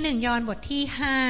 1 ยอห์นบทที่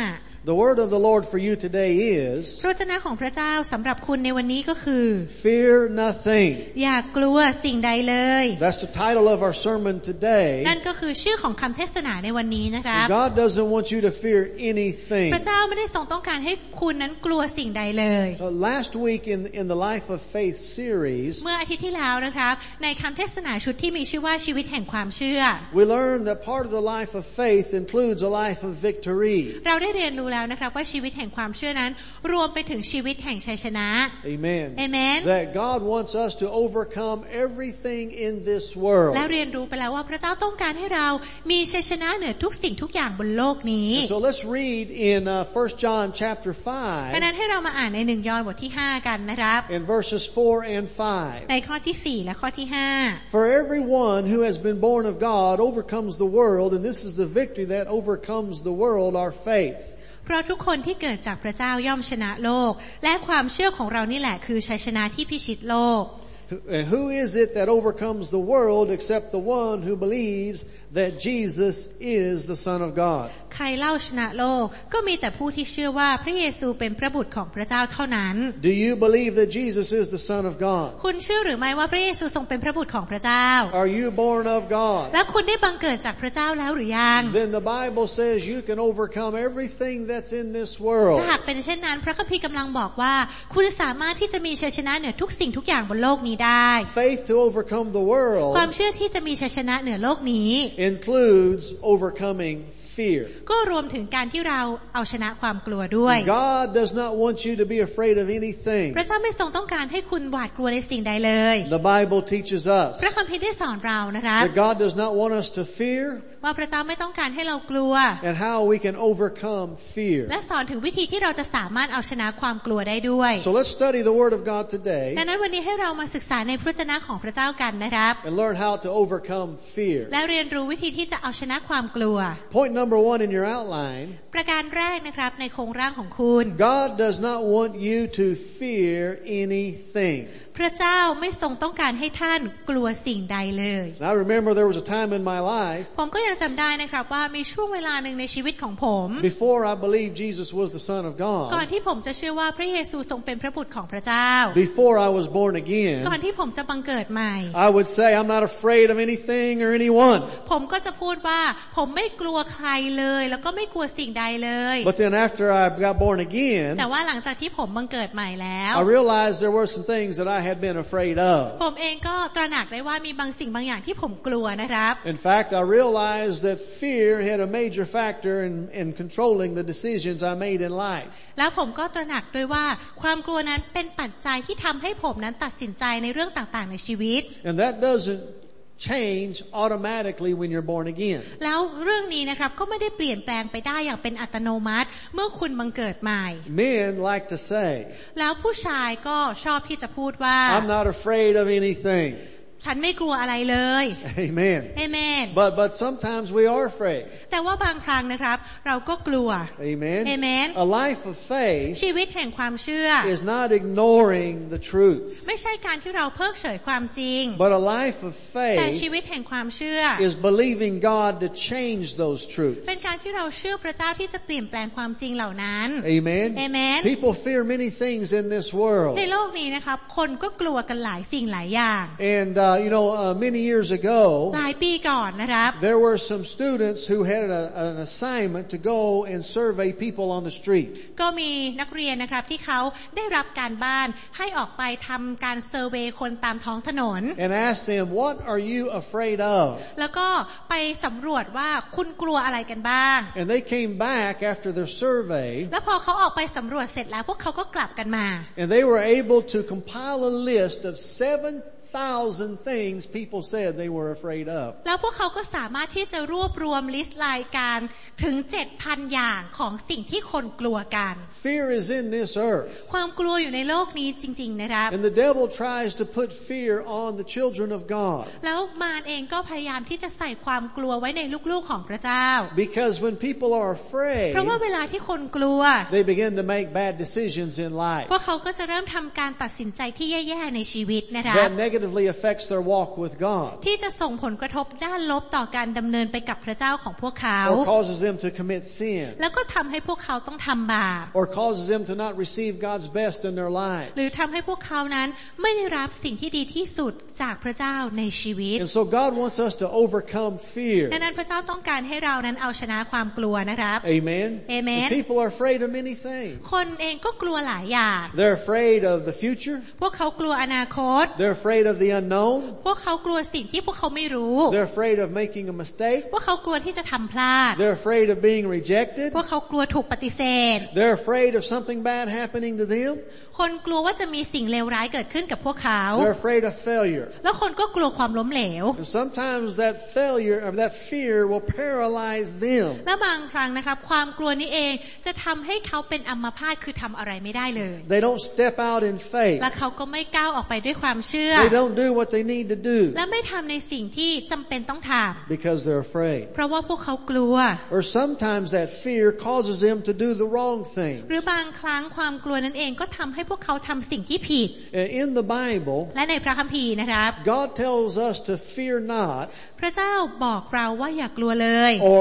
5 The word of the Lord for you today is พระวจนะของพระเจ้าสำหรับคุณในวันนี้ก็คือ Fear nothing. อย่ากลัวสิ่งใดเลย That's the title of our sermon today. นั่นก็คือชื่อของคำเทศนาในวันนี้นะครับ God doesn't want you to fear anything. พระเจ้าไม่ได้ทรงต้องการให้คุณนั้นกลัวสิ่งใดเลย Last week in the Life of Faith series, เมื่ออาทิตย์ที่แล้วนะครับในคำเทศนาชุดที่มีชื่อว่าชีวิตแห่งความเชื่อ we learned that part of the life of faith includes a life of victory. เราได้เรียนรู้แล้วนะครับว่าชีวิตแห่งความเชื่อนั้นรวมไปถึงชีวิตแห่งชัยชนะ Amen. Amen. That God wants us to overcome everything in this world. และเรียนรู้ไปแล้วว่าพระเจ้าต้องการให้เรามีชัยชนะเหนือทุกสิ่งทุกอย่างบนโลกนี้ So let's read in 1 John chapter 5. เพราะนั้นให้เรามาอ่านใน1 ยอห์นบทที่5กันนะครับ In verses 4 and 5. ในข้อที่4และข้อที่5 For everyone who has been born of God overcomes the world, and this is the victory that overcomes the world, our faith. เพราะทุกคนที่เกิดจากพระเจ้าย่อมชนะโลกและความเชื่อของเรานี่แหละคือชัยชนะที่พิชิตโลก And who is it that overcomes the world except the one who believes that Jesus is the Son of God? ใครเล่าชนะโลกก็มีแต่ผู้ที่เชื่อว่าพระเยซูเป็นพระบุตรของพระเจ้าเท่านั้น Do you believe that Jesus is the Son of God? คุณเชื่อหรือไม่ว่าพระเยซูทรงเป็นพระบุตรของพระเจ้า Are you born of God? และคุณได้บังเกิดจากพระเจ้าแล้วหรือยัง Then the Bible says you can overcome everything that's in this world. ถ้าหากเป็นเช่นนั้นพระคัมภีร์กำลังบอกว่าคุณสามารถที่จะมีชัยชนะเหนือทุกสิ่งทุกอย่างบนโลกนี้ได้ Faith to overcome the world ความเชื่อที่จะมีชัยชนะเหนือโลกนี้ includes overcoming fear. ก็รวมถึงการที่เราเอาชนะความกลัวด้วย God does not want you to be afraid of anything. พระเจ้าไม่ทรงต้องการให้คุณหวาดกลัวในสิ่งใดเลย The Bible teaches us พระคัมภีร์ได้สอนเรานะครับ that God does not want us to fear ว่าพระเจ้าไม่ต้องการให้เรากลัว and how we can overcome fear. และสอนถึงวิธีที่เราจะสามารถเอาชนะความกลัวได้ด้วย So let's study the Word of God today ดังนั้นวันนี้ให้เรามาศึกษาในพระวจนะของพระเจ้ากันนะครับ and learn how to overcome fear. และเรียนรู้วิธีที่จะเอาชนะความกลัว Point number 1 in your outline. ประการแรกนะครับในโครงร่างของคุณ God does not want you to fear anything. พระเจ้าไม่ทรงต้องการให้ท่านกลัวสิ่งใดเลย Now I remember there was a time in my life ผมก็ยังจำได้นะครับว่ามีช่วงเวลาหนึ่งในชีวิตของผม before I believed Jesus was the Son of ก่อน God. ที่ผมจะเชื่อว่าพระเยซูทรงเป็นพระบุตรของพระเจ้า Before I was born ก่อน again, ที่ผมจะบังเกิดใหม่ I would say I'm not afraid of anything or anyone. ผมก็จะพูดว่าผมไม่กลัวใครเลยแล้วก็ไม่กลัวสิ่งใดเลย But then after I got born again, แต่ว่าหลังจากที่ผมบังเกิดใหม่แล้ว I realized there were some things that I had been afraid of. ผมเองก็ตระหนักได้ว่ามีบางสิ่งบางอย่างที่ผมกลัวนะครับ In fact, I realized that fear had a major factor in controlling the decisions I made in life. แล้วผมก็ตระหนักด้วยว่าความกลัวนั้นเป็นปัจจัยที่ทำให้ผมนั้นตัดสินใจในเรื่องต่างๆในชีวิต And that doesn't change automatically when you're born again. แล้วเรื่องนี้นะครับก็ไม่ได้เปลี่ยนแปลงไปได้อย่างเป็นอัตโนมัติเมื่อคุณบังเกิดใหม่ Men like to say, แล้วผู้ชายก็ชอบที่จะพูดว่า I'm not afraid of anything. ฉันไม่กลัวอะไรเลย Amen. เอเมน But sometimes we are afraid. แต่ว่าบางครั้งนะครับเราก็กลัว Amen. Amen. A life of faith ชีวิตแห่งความเชื่อ is not ignoring the truth. ไม่ใช่การที่เราเพิกเฉยความจริง But a life of แต่ faith ชีวิตแห่งความเชื่อ is believing God to change those truths. เป็นการที่เราเชื่อพระเจ้าที่จะเปลี่ยนแปลงความจริงเหล่านั้น Amen. Amen. People fear many things in this world. ในโลกนี้นะครับคนก็กลัวกันหลายสิ่งหlายอย่าง And many years ago, หลายปีก่อนนะครับ there were some students who had an assignment to go and survey people on the street. ก็มีนักเรียนนะครับที่เขาได้รับการบ้านให้ออกไปทำการเซอร์เวย์คนตามท้องถนน And asked them, what are you afraid of? แล้วก็ไปสำรวจว่าคุณกลัวอะไรกันบ้าง And they came back after their survey. แล้วพอเขาออกไปสำรวจเสร็จแล้วพวกเขาก็กลับกันมา And they were able to compile a list of 7,000 things people said they were afraid of. แล้วพวกเขาก็สามารถที่จะรวบรวมลิสต์รายการถึง 7,000 อย่างของสิ่งที่คนกลัวกัน Fear is in this earth. ความกลัวอยู่ในโลกนี้จริงๆนะครับ And the devil tries to put fear on the children of God. แล้วมารเองก็พยายามที่จะใส่ความกลัวไว้ในลูกๆของพระเจ้า Because when people are afraid, เพราะว่าเวลาที่คนกลัว they begin to make bad decisions in life. พวกเขาก็จะเริ่มทำการตัดสินใจที่แย่ๆในชีวิตนะครับ That negatively affects their walk with God. ที่จะส่งผลกระทบด้านลบต่อการดำเนินไปกับพระเจ้าของพวกเขา Or causes them to commit sin. แล้วก็ทำให้พวกเขาต้องทำบาป Or causes them to not receive God's best in their lives. หรือทำให้พวกเขานั้นไม่ได้รับสิ่งที่ดีที่สุดจากพระเจ้าในชีวิต And so God wants us to overcome fear. ดังนั้นพระเจ้าต้องการให้เรานั้นเอาชนะความกลัวนะครับ Amen. Amen. And people are afraid of many things. คนเองก็กลัวหลายอย่าง They're afraid of the future. พวกเขากลัวอนาคต They're afraid of the unknown. พวกเขากลัวสิ่งที่พวกเขาไม่รู้ They're afraid of making a mistake. พวกเขากลัวที่จะทำพลาด They're afraid of being rejected. พวกเขากลัวถูกปฏิเสธ They're afraid of something bad happening to them. คนกลัวว่าจะมีสิ่งเลวร้ายเกิดขึ้นกับพวกเขา They're afraid of failure. แล้วคนก็กลัวความล้มเหลว And sometimes that failure or that fear will paralyze them. และบางครั้งนะครับความกลัวนี้เองจะทำให้เขาเป็นอัมพาตคือทำอะไรไม่ได้เลย They don't step out in faith. และเขาก็ไม่ก้าวออกไปด้วยความเชื่อ They don't do what they need to do และไม่ทำในสิ่งที่จำเป็นต้องท because they're afraid. ำเพราะว่าพวกเขากลัว Or sometimes that fear causes them to do the wrong thing. หรือบางครั้งความกลัวนั้นเองก็ทำให้พวกเขาทำสิ่งที่ผิด In the Bible, และในพระคัมภีร์นะครับ God tells us to fear not พระเจ้าบอกเราว่าอย่ากลัวเลย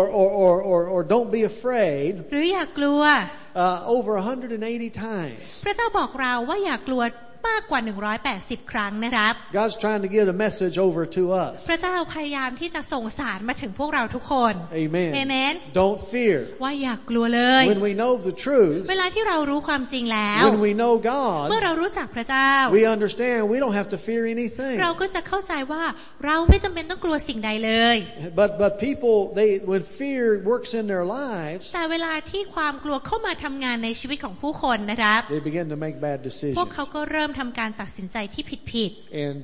or don't be afraid หรืออย่ากลัว over 180 times. พระเจ้าบอกเราว่าอย่ากลัวมากกว่า180ครั้งนะครับ God's trying to get a message over to us. พระเจ้าพยายามที่จะส่งสารมาถึงพวกเราทุกคน Amen. Amen. Don't fear. ว่าอย่ากลัวเลย When we know the truth, เวลาที่เรารู้ความจริงแล้ว when we know เมื่อ God, เรารู้จักพระเจ้า we understand we don't have to fear anything. เราก็จะเข้าใจว่าเราไม่จำเป็นต้องกลัวสิ่งใดเลย But people, when fear works in their lives, แต่เวลาที่ความกลัวเข้ามาทำงานในชีวิตของผู้คนนะครับ they begin to make bad พวก decisions. เขาก็เริ่มทำการตัดสินใจที่ผิด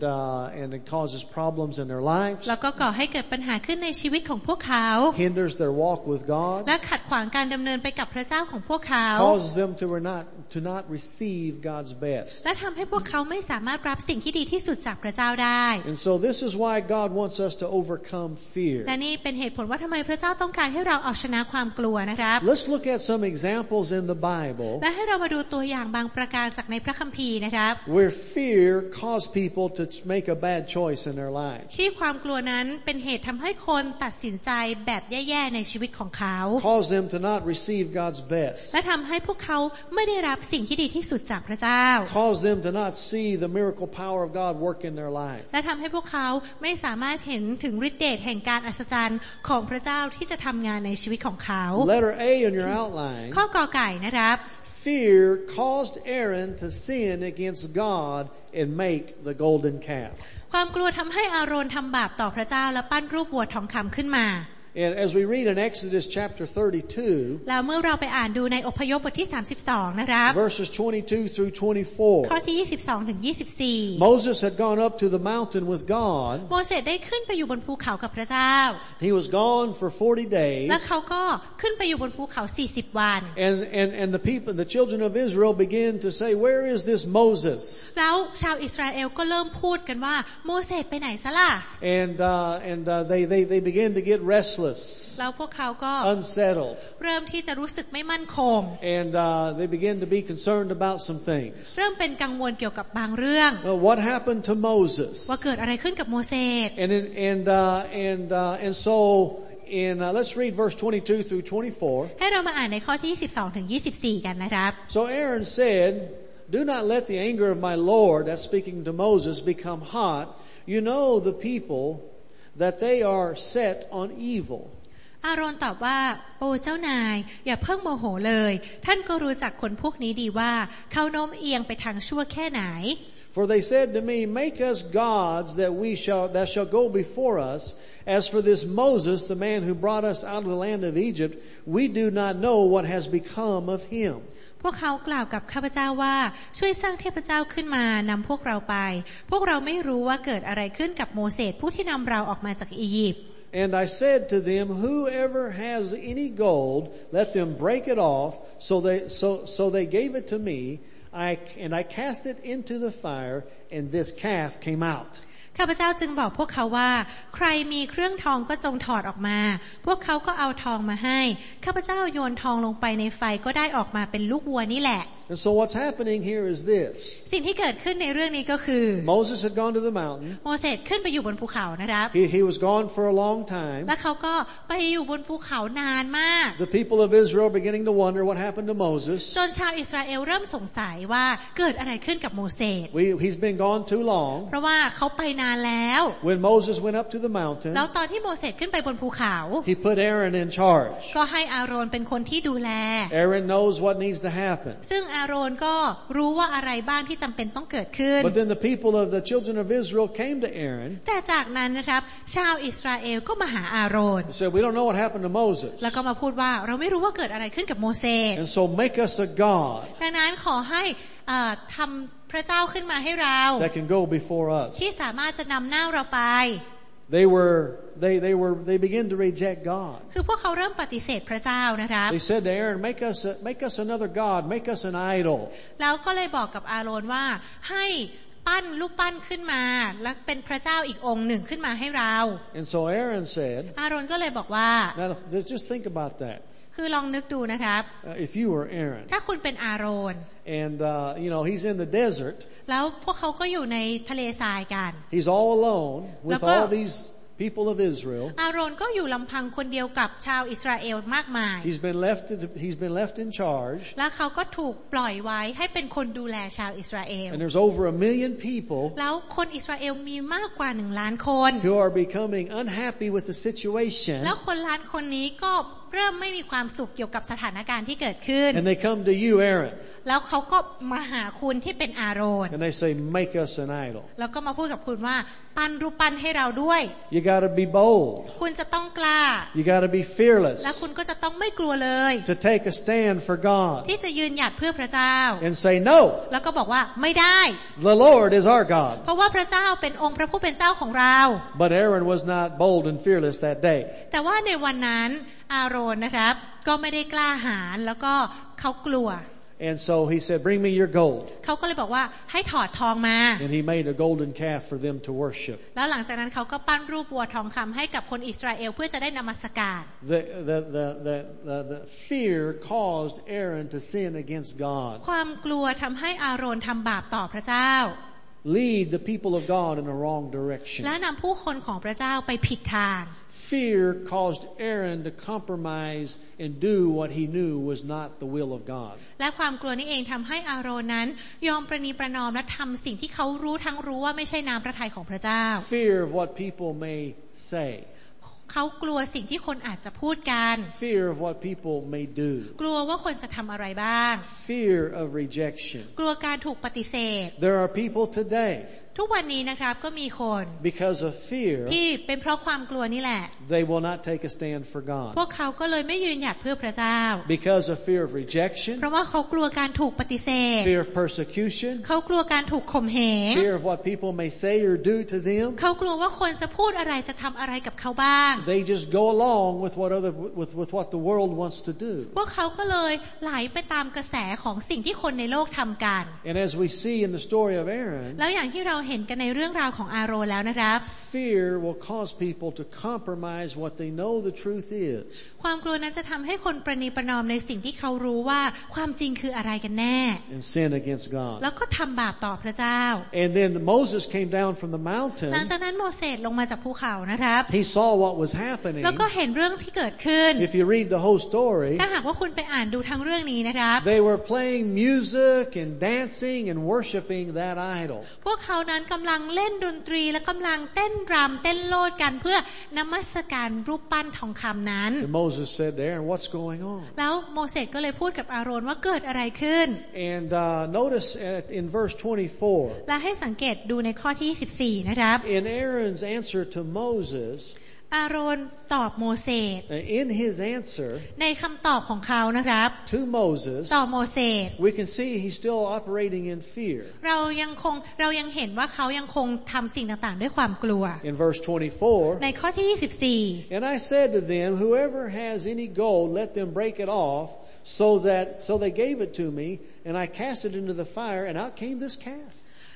And it causes problems in their lives, แล้วก็ก่อให้เกิดปัญหาขึ้นในชีวิตของพวกเขา hinders their walk with God, และขัดขวางการดำเนินไปกับพระเจ้าของพวกเขา causes them to not receive God's best. และทำให้พวกเขาไม่สามารถรับสิ่งที่ดีที่สุดจากพระเจ้าได้ And so this is why God wants us to overcome fear. และนี่เป็นเหตุผลว่าทำไมพระเจ้าต้องการให้เราเอาชนะความกลัวนะครับ Let's look at some examples in the Bible และให้เรามาดูตัวอย่างบางประการจากในพระคัมภีร์นะครับ where fear caused people to make a bad choice in their lives. ที่ความกลัวนั้นเป็นเหตุทำให้คนตัดสินใจแบบแย่ๆในชีวิตของเขา Cause them to not receive God's best. และทำให้พวกเขาไม่ได้รับสิ่งที่ดีที่สุดจากพระเจ้า Cause them to not see the miracle power of God work in their lives. และทำให้พวกเขาไม่สามารถเห็นถึงฤทธิ์เดชแห่งการอัศจรรย์ของพระเจ้าที่จะทำงานในชีวิตของเขา Letter A in your outline. ข้อกอไก่นะครับ Fear caused Aaron to sin against God and make the golden calf. ความกลัวทำให้อาโรนทำบาปต่อพระเจ้าและปั้นรูปวัวทองคำขึ้นมา And as we read in Exodus chapter 32, แล้วเมื่อเราไปอ่านดูในอพยพบทที่32นะครับ verses 22 through 24, ข้อที่22ถึง24 Moses had gone up to the mountain with God. โมเสสได้ขึ้นไปอยู่บนภูเขากับพระเจ้า He was gone for 40 days. และเขาก็ขึ้นไปอยู่บนภูเขา40วัน And the children of Israel began to say, where is this Moses? แล้วชาวอิสราเอลก็เริ่มพูดกันว่าโมเสสไปไหนซะล่ะ And they began to get restless, แล้วพวกเขาก็ unsettled. เริ่มที่จะรู้สึกไม่มั่นคง And they began to be concerned about some things. เริ่มเป็นกังวลเกี่ยวกับบางเรื่อง What happened to Moses? ว่าเกิดอะไรขึ้นกับโมเสส And so let's read verse 22 through 24. ให้เรามาอ่านในข้อที่22ถึง24กันนะครับ So Aaron said, do not let the anger of my Lord, that's speaking to Moses, become hot. You know the people, that they are set on evil. อาโรนตอบว่าโอ้เจ้านายอย่าเพิ่งโมโหเลยท่านก็รู้จักคนพวกนี้ดีว่าเขาโน้มเอียงไปทางชั่วแค่ไหน For they said to me, make us gods that shall go before us. As for this Moses, the man who brought us out of the land of Egypt, we do not know what has become of him. พวกเขากล่าวกับข้าพเจ้าว่าช่วยสร้างเทพเจ้าขึ้นมานำพวกเราไปพวกเราไม่รู้ว่าเกิดอะไรขึ้นกับโมเสสผู้ที่นำเราออกมาจากอียิปต์ And I said to them, whoever has any gold, let them break it off. So they gave it to me, and I cast it into the fire, and this calf came out. ข้าพเจ้าจึงบอกพวกเขาว่าใครมีเครื่องทองก็จงถอดออกมาพวกเขาก็เอาทองมาให้ข้าพเจ้าโยนทองลงไปในไฟก็ได้ออกมาเป็นลูกวัวนี่แหละ And so what's happening here is this. สิ่งที่เกิดขึ้นในเรื่องนี้ก็คือ Moses had gone to the mountain. โมเสสขึ้นไปอยู่บนภูเขานะครับ He was gone for a long time. และเขาก็ไปอยู่บนภูเขานานมาก The people of Israel beginning to wonder what happened to Moses. จนชาวอิสราเอลเริ่มสงสัยว่าเกิดอะไรขึ้นกับโมเสส He's been gone too long. เพราะว่าเขาไปนานแล้ว When Moses went up to the mountain, แล้วตอนที่โมเสสขึ้นไปบนภูเขา he put Aaron in charge. ก็ให้อาโรนเป็นคนที่ดูแล Aaron knows what needs to happen. ซึ่งอาโรนก็รู้ว่าอะไรบ้างที่จำเป็นต้องเกิดขึ้น But then the people of the children of Israel came to Aaron. แต่จากนั้นนะครับชาวอิสราเอลก็มาหาอาโรน They said, we don't know what happened to Moses. แล้วก็มาพูดว่าเราไม่รู้ว่าเกิดอะไรขึ้นกับโมเสส And so make us a God ดังนั้นขอให้ทำพระเจ้าขึ้นมาให้เรา that can go before us. ที่สามารถจะนำหน้าเราไป They began to reject God. คือพวกเขาเริ่มปฏิเสธพระเจ้านะครับ They said to Aaron, make us another God, make us an idol. แล้วก็เลยบอกกับอาโรนว่าให้ปั้นรูปปั้นขึ้นมาและเป็นพระเจ้าอีกองค์หนึ่งขึ้นมาให้เรา And so Aaron said, อาโรนก็เลยบอกว่า now just think about that. คือลองนึกดูนะครับ If you were Aaron, ถ้าคุณเป็นอาโรน and he's in the desert, แล้วพวกเขาก็อยู่ในทะเลทรายกัน he's all alone with all these people of Israel. อาโรนก็อยู่ลำพังคนเดียวกับชาวอิสราเอลมากมาย He's been left in charge. และเขาก็ถูกปล่อยไว้ให้เป็นคนดูแลชาวอิสราเอล And there's over 1 million people แล้วคนอิสราเอลมีมากกว่า1 ล้านคน who are becoming unhappy with the situation. แล้วคนล้านคนนี้ก็เริ่มไม่มีความสุขเกี่ยวกับสถานการณ์ที่เกิดขึ้น And they come to you, Aaron. แล้วเขาก็มาหาคุณที่เป็นอาโรน And they say, make us an idol. แล้วก็มาพูดกับคุณว่าปั้นรูปปั้นให้เราด้วย You gotta be bold. คุณจะต้องกล้า You gotta be fearless. และคุณก็จะต้องไม่กลัวเลย To take a stand for God. ที่จะยืนหยัดเพื่อพระเจ้า And say no. แล้วก็บอกว่าไม่ได้ The Lord is our God. เพราะว่าพระเจ้าเป็นองค์พระผู้เป็นเจ้าของเรา But Aaron was not bold and fearless that day. แต่ว่าในวันนั้นอาโรนนะครับก็ไม่ได้กล้าหาญแล้วก็เขากลัว And so he said, bring me your gold. เขาก็เลยบอกว่าให้ถอดทองมา And he made a golden calf for them to worship. แล้วหลังจากนั้นเขาก็ปั้นรูปวัวทองคำให้กับคนอิสราเอลเพื่อจะได้นมัสการ The fear caused Aaron to sin against God. ความกลัวทำให้อาโรนทำบาปต่อพระเจ้า Lead the people of God in the wrong direction. และนำผู้คนของพระเจ้าไปผิดทาง Fear caused Aaron to compromise and do what he knew was not the will of God. และความกลัวนี้เองทำให้อาโรนนั้นยอมประนีประนอมและทำสิ่งที่เขารู้ว่าไม่ใช่น้ำพระทัยของพระเจ้า Fear of what people may say. เขากลัวสิ่งที่คนอาจจะพูดกัน Fear of what people may do. กลัวว่าคนจะทำอะไรบ้าง Fear of rejection. กลัวการถูกปฏิเสธ There are people today, ทุกวันนี้นะครับก็มีคน because of fear, ที่เป็นเพราะความกลัวนี่แหละ they will not take a stand for พ God. วกเขาก็เลยไม่ยืนหยัดเพื่อพระเจ้า Because of fear of rejection, เพราะว่าเขากลัวการถูกปฏิเสธ fear of persecution, เขากลัวการถูกข่มเหง fear of what people may say or do to them. เขากลัวว่าคนจะพูดอะไรจะทำอะไรกับเขาบ้าง They just go along with what the world wants to do. พวกเขาก็เลยไหลไปตามกระแสของสิ่งที่คนในโลกทำกัน And as we see in the story of Aaron, แล้วอย่างที่เราเห็นกันในเรื่องราวของอาโรนแล้วนะครับ fear will cause people to compromise what they know the truth is. ความกลัวนั้นจะทำให้คนประนีประนอมในสิ่งที่เขารู้ว่าความจริงคืออะไรกันแน่ And sin against God. แล้วก็ทำบาปต่อพระเจ้า And then Moses came down from the mountain. หลังจากนั้นโมเสสลงมาจากภูเขานะครับ He saw what was happening. แล้วก็เห็นเรื่องที่เกิดขึ้น If you read the whole story, ถ้าหากว่าคุณไปอ่านดูทั้งเรื่องนี้นะครับ they were playing music and dancing and worshiping that idol. พวกเขานั้นกำลังเล่นดนตรีและกำลังเต้นรำเต้นโลดกันเพื่อนมัสการรูปปั้นทองคำนั้น And Moses said to Aaron, what's going on? แล้วโมเสสก็เลยพูดกับอาโรนว่าเกิดอะไรขึ้น And notice in verse 24, และให้สังเกตดูในข้อที่14นะครับ in Aaron's answer to Moses, อาโรนตอบโมเสส in his answer ในคำตอบของเขานะครับ to Moses, ต่อโมเสส we can see he's still operating in fear. เรายังเห็นว่าเขายังคงทำสิ่งต่างๆด้วยความกลัว In verse 24, ในข้อที่24 and I said to them, whoever has any gold, let them break it off. So they gave it to me, and I cast it into the fire, and out came this calf.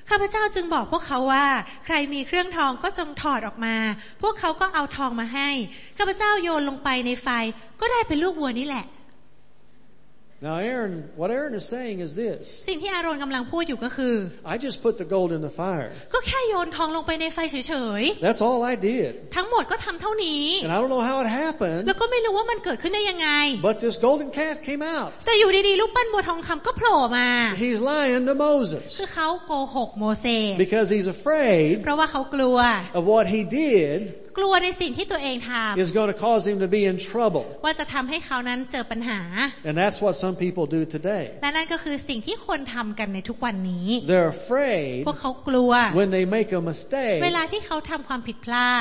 ข้าพเจ้าจึงบอกพวกเขาว่าใครมีเครื่องทองก็จงถอดออกมาพวกเขาก็เอาทองมาให้ข้าพเจ้าโยนลงไปในไฟก็ได้เป็นลูกวัวนี่แหละ Now what Aaron is saying is this. สิ่งที่อาโรนกำลังพูดอยู่ก็คือ I just put the gold in the fire. ก็แค่โยนทองลงไปในไฟเฉยๆ That's all I did. ทั้งหมดก็ทำเท่านี้ And I don't know how it happened. แล้วก็ไม่รู้ว่ามันเกิดขึ้นได้ยังไง But this golden calf came out. แต่อยู่ดีๆรูปปั้นบัวทองคำก็โผล่มา He's lying to Moses. คือเขาโกหกโมเสส Because he's afraid. เพราะว่าเขากลัว Of what he did. กลัวในสิ่งที่ตัวเองทำ is going to cause him to be in trouble. ว่าจะทำให้เขานั้นเจอปัญหา And that's what some people do today. และนั่นก็คือสิ่งที่คนทำกันในทุกวันนี้ They're afraid พวกเขากลัว when they make a mistake เวลาที่เขาทำความผิดพลาด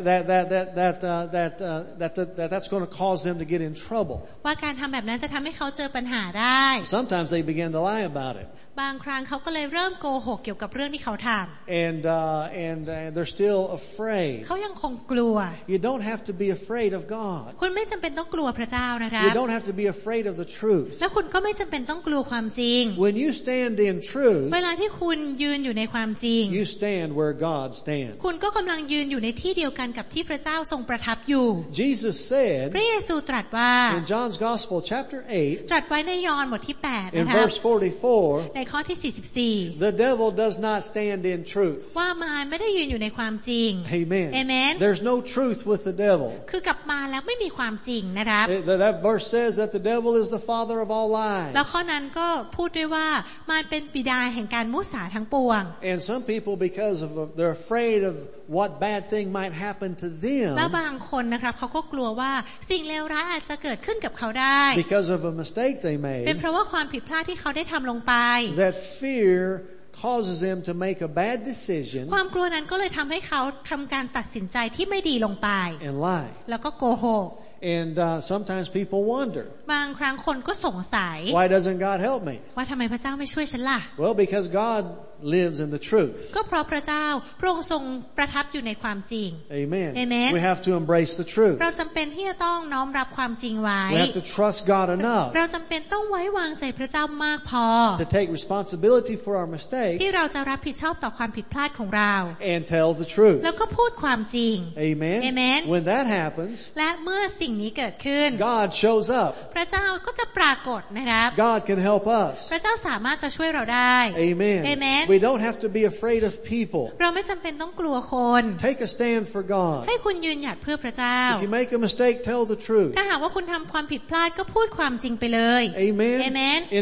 that's going to cause them to get in trouble. ว่าการทำแบบนั้นจะทำให้เขาเจอปัญหาได้ Sometimes they begin to lie about it. บางครั้งเขาก็เลยเริ่มโกหกเกี่ยวกับเรื่องที่เขาทำ and they're still afraid. เขายังคงกลัว You don't have to be afraid of God. คุณไม่จำเป็นต้องกลัวพระเจ้านะคะ You don't have to be afraid of the truth. และคุณก็ไม่จำเป็นต้องกลัวความจริง When you stand in truth, เวลาที่คุณยืนอยู่ในความจริง you stand where God stands. คุณก็กำลังยืนอยู่ในที่เดียวกันกับที่พระเจ้าทรงประทับอยู่ Jesus said พระเยซูตรัสว่า in John's Gospel chapter 8, ตรัสไว้ในยอห์นบทที่8 in นะคะ verse 44, ในข้อที่44 the devil does not stand in truth. ว่ามารไม่ได้ยืนอยู่ในความจริง Amen. Amen. There's no truth with the devil. คือกับมารแล้วไม่มีความจริงนะครับ That verse says that the devil is the father of all lies. แล้วข้อนั้นก็พูดด้วยว่ามารเป็นบิดาแห่งการมุสาทั้งปวง And some people, because of they're afraid of what bad thing might happen to them. แล้วบางคนนะครับเขาก็กลัวว่าสิ่งเลวร้ายอาจจะเกิดขึ้นกับเขาได้ Because of a mistake they made. เป็นเพราะว่าความผิดพลาดที่เขาได้ทำลงไป That fear causes them to make a bad decision. ความกลัวนั้นก็เลยทำให้เขาทำการตัดสินใจที่ไม่ดีลงไป And lie. แล้วก็โกหก And sometimes people wonder. บางครั้งคนก็สงสัย Why doesn't God help me? ว่าทำไมพระเจ้าไม่ช่วยฉันล่ะ Well, because God lives in the truth. ก็เพราะพระเจ้าพระองค์ทรงประทับอยู่ในความจริง Amen. Amen. We have to embrace the truth. เราจำเป็นที่จะต้องน้อมรับความจริงไว้ We have to trust God enough เราจำเป็นต้องไว้วางใจพระเจ้ามากพอ to take responsibility for our mistakes ที่เราจะรับผิดชอบต่อความผิดพลาดของเรา and tell the truth. แล้วก็พูดความจริง Amen. Amen. When that happens, และเมื่อสิ่งนี้เกิดขึ้น God shows up. พระเจ้าก็จะปรากฏนะครับ God can help us. พระเจ้าสามารถจะช่วยเราได้ Amen. Amen. We don't have to be afraid of people. เราไม่จำเป็นต้องกลัวคน Take a stand for God. ให้คุณยืนหยัดเพื่อพระเจ้า If you make a mistake, tell the truth. ถ้าหากว่าคุณทำความผิดพลาดก็พูดความจริงไปเลย Amen. Amen. In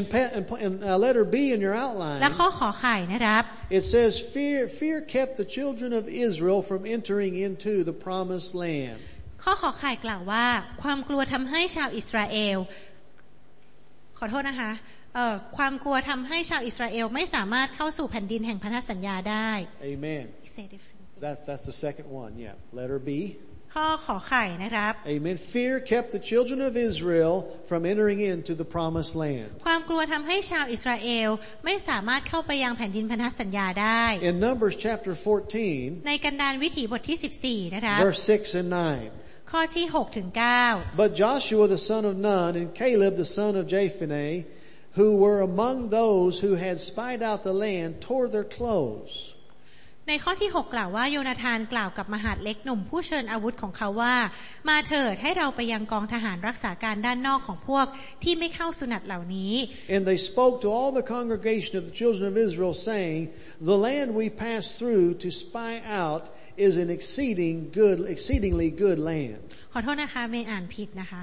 letter B in your outline, และข้อขอไข่นะครับ it says, fear kept the children of Israel from entering into the promised land. ข้อขอไข่กล่าวว่าความกลัวทำให้ชาวอิสราเอลขอโทษนะคะความกลัวทำให้ชาวอิสราเอลไม่สามารถเข้าสู่แผ่นดินแห่งพันธสัญญาได้ Amen. That's the second one. Yeah. Letter B. ข้อขอไข่นะครับ Amen. Fear kept the children of Israel from entering into the promised land. ความกลัวทำให้ชาวอิสราเอลไม่สามารถเข้าไปยังแผ่นดินพันธสัญญาได้ In Numbers chapter 14, ในกันดารวิถีบทที่14นะคะ verse 6 and 9. ข้อที่6ถึง9 But Joshua the son of Nun and Caleb the son of Jephunneh, who were among those who had spied out the land, tore their clothes. ในข้อที่6กล่าวว่าโยนาธานกล่าวกับมหาดเล็กหนุ่มผู้เชิญอาวุธของเขาว่ามาเถิดให้เราไปยังกองทหารรักษาการด้านนอกของพวกที่ไม่เข้าสุนัตเหล่านี้ And they spoke to all the congregation of the children of Israel, saying, The land we passed through to spy out is an exceedingly good land. ขอโทษนะคะไม่อ่านผิดนะคะ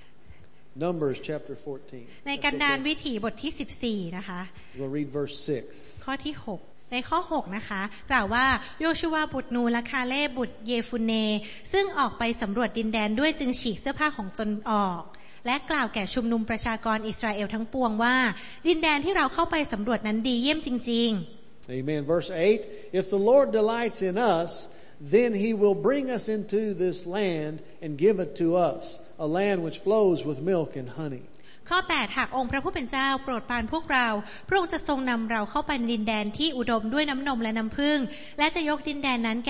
Numbers chapter 14. ในกันดารวิถีบทที่14นะคะ We'll read verse 6. ข้อที่6ในข้อ6นะคะกล่าวว่าโยชูวาบุตรนูและคาเลบบุตรเยฟุเนซึ่งออกไปสำรวจดินแดนด้วยจึงฉีกเสื้อผ้าของตนออกและกล่าวแก่ชุมนุมประชากรอิสราเอลทั้งปวงว่าดินแดนที่เราเข้าไปสำรวจนั้นดีเยี่ยมจริงๆ Amen. Verse 8. If the Lord delights in us, then he will bring us into this land and give it to us, a land which flows with milk and honey. ข้อ8หากองค์พระผู้เป็นเจ้าโปรดปรานพวกเราพระองค์จะทรงนำเราเข้าไปในดินแดนที่อุดมด้วยน้ำนมและน้ำผึ้งและจะยกดินแดนนั้นแก่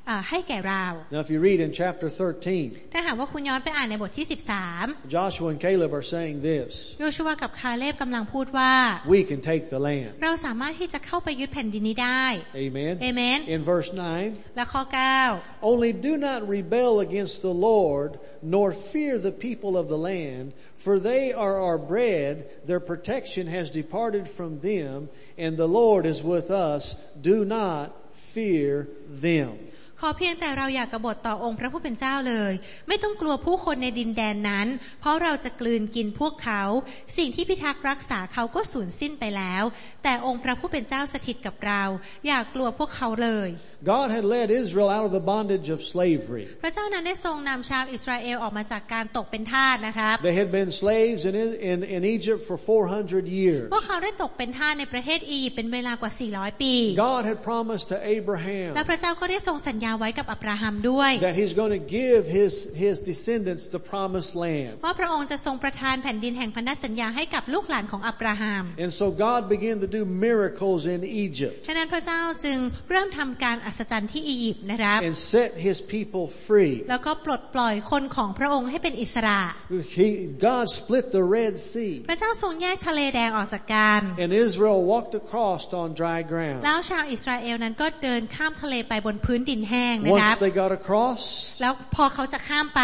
ให้แก่เรา Now if you read in chapter 13, ถ้าหากว่าคุณย้อนไปอ่านในบทที่13 Joshua and Caleb are saying this, โยชูวากับคาเลบกำลังพูดว่า we can take the land. เราสามารถที่จะเข้าไปยึดแผ่นดินนี้ได้ Amen. Amen. In verse 9, และข้อ only do not rebel against the Lord, nor fear the people of the land, for they are our bread, their protection has departed from them, and the Lord is with us. Do not fear them. ขอเพียงแต่เราอย่ากบฏต่อองค์พระผู้เป็นเจ้าเลยไม่ต้องกลัวผู้คนในดินแดนนั้นเพราะเราจะกลืนกินพวกเขาสิ่งที่พิทักษ์รักษาเขาก็สูญสิ้นไปแล้วแต่องค์พระผู้เป็นเจ้าสถิตกับเราอย่ากลัวพวกเขาเลย God had led Israel out of the bondage of slavery. พระเจ้านั้นได้ทรงนำชาวอิสราเอลออกมาจากการตกเป็นทาสนะครับ They had been slaves in Egypt for 400 years. พวกเขาได้ตกเป็นทาสในประเทศอียิปต์เป็นเวลากว่า400ปี God had promised to Abraham และพระเจ้าก็ได้ทรงสัญญาไว้กับอับราฮัมด้วย that he's going to give his descendants the promised land. ว่าพระองค์จะทรงประทานแผ่นดินแห่งพันธสัญญาให้กับลูกหลานของอับราฮัม And so God began to do miracles in Egypt. ฉะนั้นพระเจ้าจึงเริ่มทำการอัศจรรย์ที่อียิปต์นะครับ And set his people free. แล้วก็ปลดปล่อยคนของพระองค์ให้เป็นอิสระ God split the Red Sea. พระเจ้าทรงแยกทะเลแดงออกจากกัน And Israel walked across on dry ground. แล้วชาวอิสราเอลนั้นก็เดินข้ามทะเลไปบนพื้นดินแห้งนะครับ Once they got across, แล้วพอเขาจะข้ามไป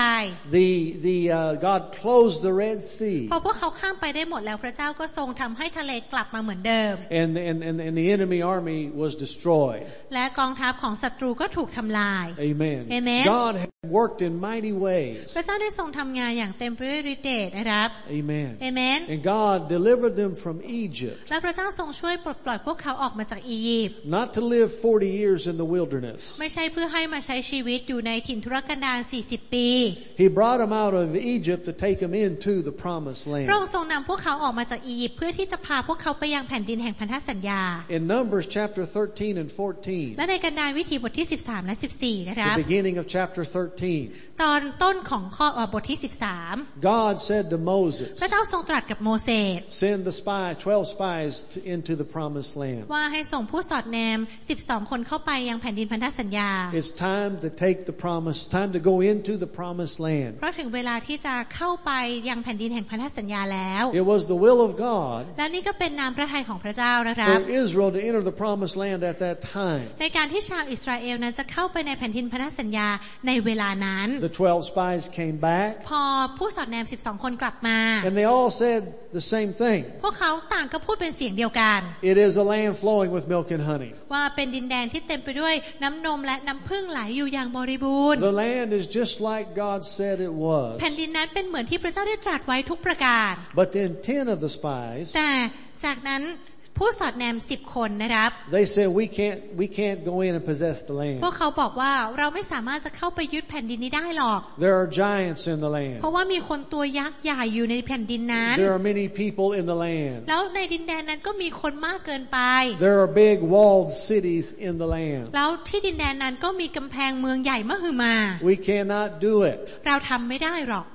God closed the Red Sea. พอพวกเขาข้ามไปได้หมดแล้วพระเจ้าก็ทรงทำให้ทะเลกลับมาเหมือนเดิม And the enemy army was destroyed. และกองทัพของศัตรูก็ถูกทำลาย Amen. Amen. God had worked in mighty ways. พระเจ้าได้ทรงทำงานอย่างเต็มไปด้วยฤทธิ์เดชนะครับ Amen. Amen. And God delivered them from Egypt. และพระเจ้าทรงช่วยปลดปล่อยพวกเขาออกมาจากอียิปต์ Not to live 40 years in the wilderness. ไม่ใช่เพื่อให้มาใช้ชีวิตอยู่ในถิ่นทุรกันดาร40 ปี He brought them out of Egypt to take them into the promised พระอง land. ค์ทรงนำพวกเขาออกมาจากอียิปต์เพื่อที่จะพาพวกเขาไปยังแผ่นดินแห่งพันธสัญญา In Numbers chapter 13 and 14, และในกันดารวิถีบทที่13และ14นะครับ the beginning of chapter 13, ตอนต้นของข้อบทที่13 God said to Moses, พระเจ้าทรงตรัสกับโมเสส send the 12 spies into the promised land. ว่าให้ส่งผู้สอดแนม12คนเข้าไปยังแผ่นดินพันธสัญญา It's time to take the promise, time to go into the promised land. เพราะถึงเวลาที่จะเข้าไปยังแผ่นดินแห่งพันธสัญญาแล้ว It was the will of God และนี่ก็เป็นน้ำพระทัยของพระเจ้านะครับ for Israel to enter the promised land at that time. ในการที่ชาวอิสราเอลนั้นจะเข้าไปในแผ่นดินพันธสัญญาในเวลานั้น The 12 spies came back พอผู้สอดแนม12คนกลับมา and they all said the same thing. พวกเขาต่างก็พูดเป็นเสียงเดียวกัน It is a land flowing with milk and honey. ว่าเป็นดินแดนที่เต็มไปด้วยน้ำนมและน้ำผึ้งไหลอยู่อย่างบริบูรณ์ The land is just like God said it was. แผ่นดินนั้นเป็นเหมือนที่พระเจ้าได้ตรัสไว้ทุกประการ But then 10 of the spies, แต่จากนั้นผู้สอดแนม10คนนะครับ they said we can't go in and possess the พว land. กเขาบอกว่าเราไม่สามารถจะเข้าไปยึดแผ่นดินนี้ได้หรอก There are giants in the เพราะ land. ว่ามีคนตัวยักษ์ใหญ่อยู่ในแผ่นดินนั้น There are many people in the land. แล้วในดินแดนนั้นก็มีคนมากเกินไป There are big walled cities in the land. แล้วที่ดินแดนนั้นก็มีกำแพงเมืองใหญ่มหึมา We cannot do it. เราทำไม่ได้หรอก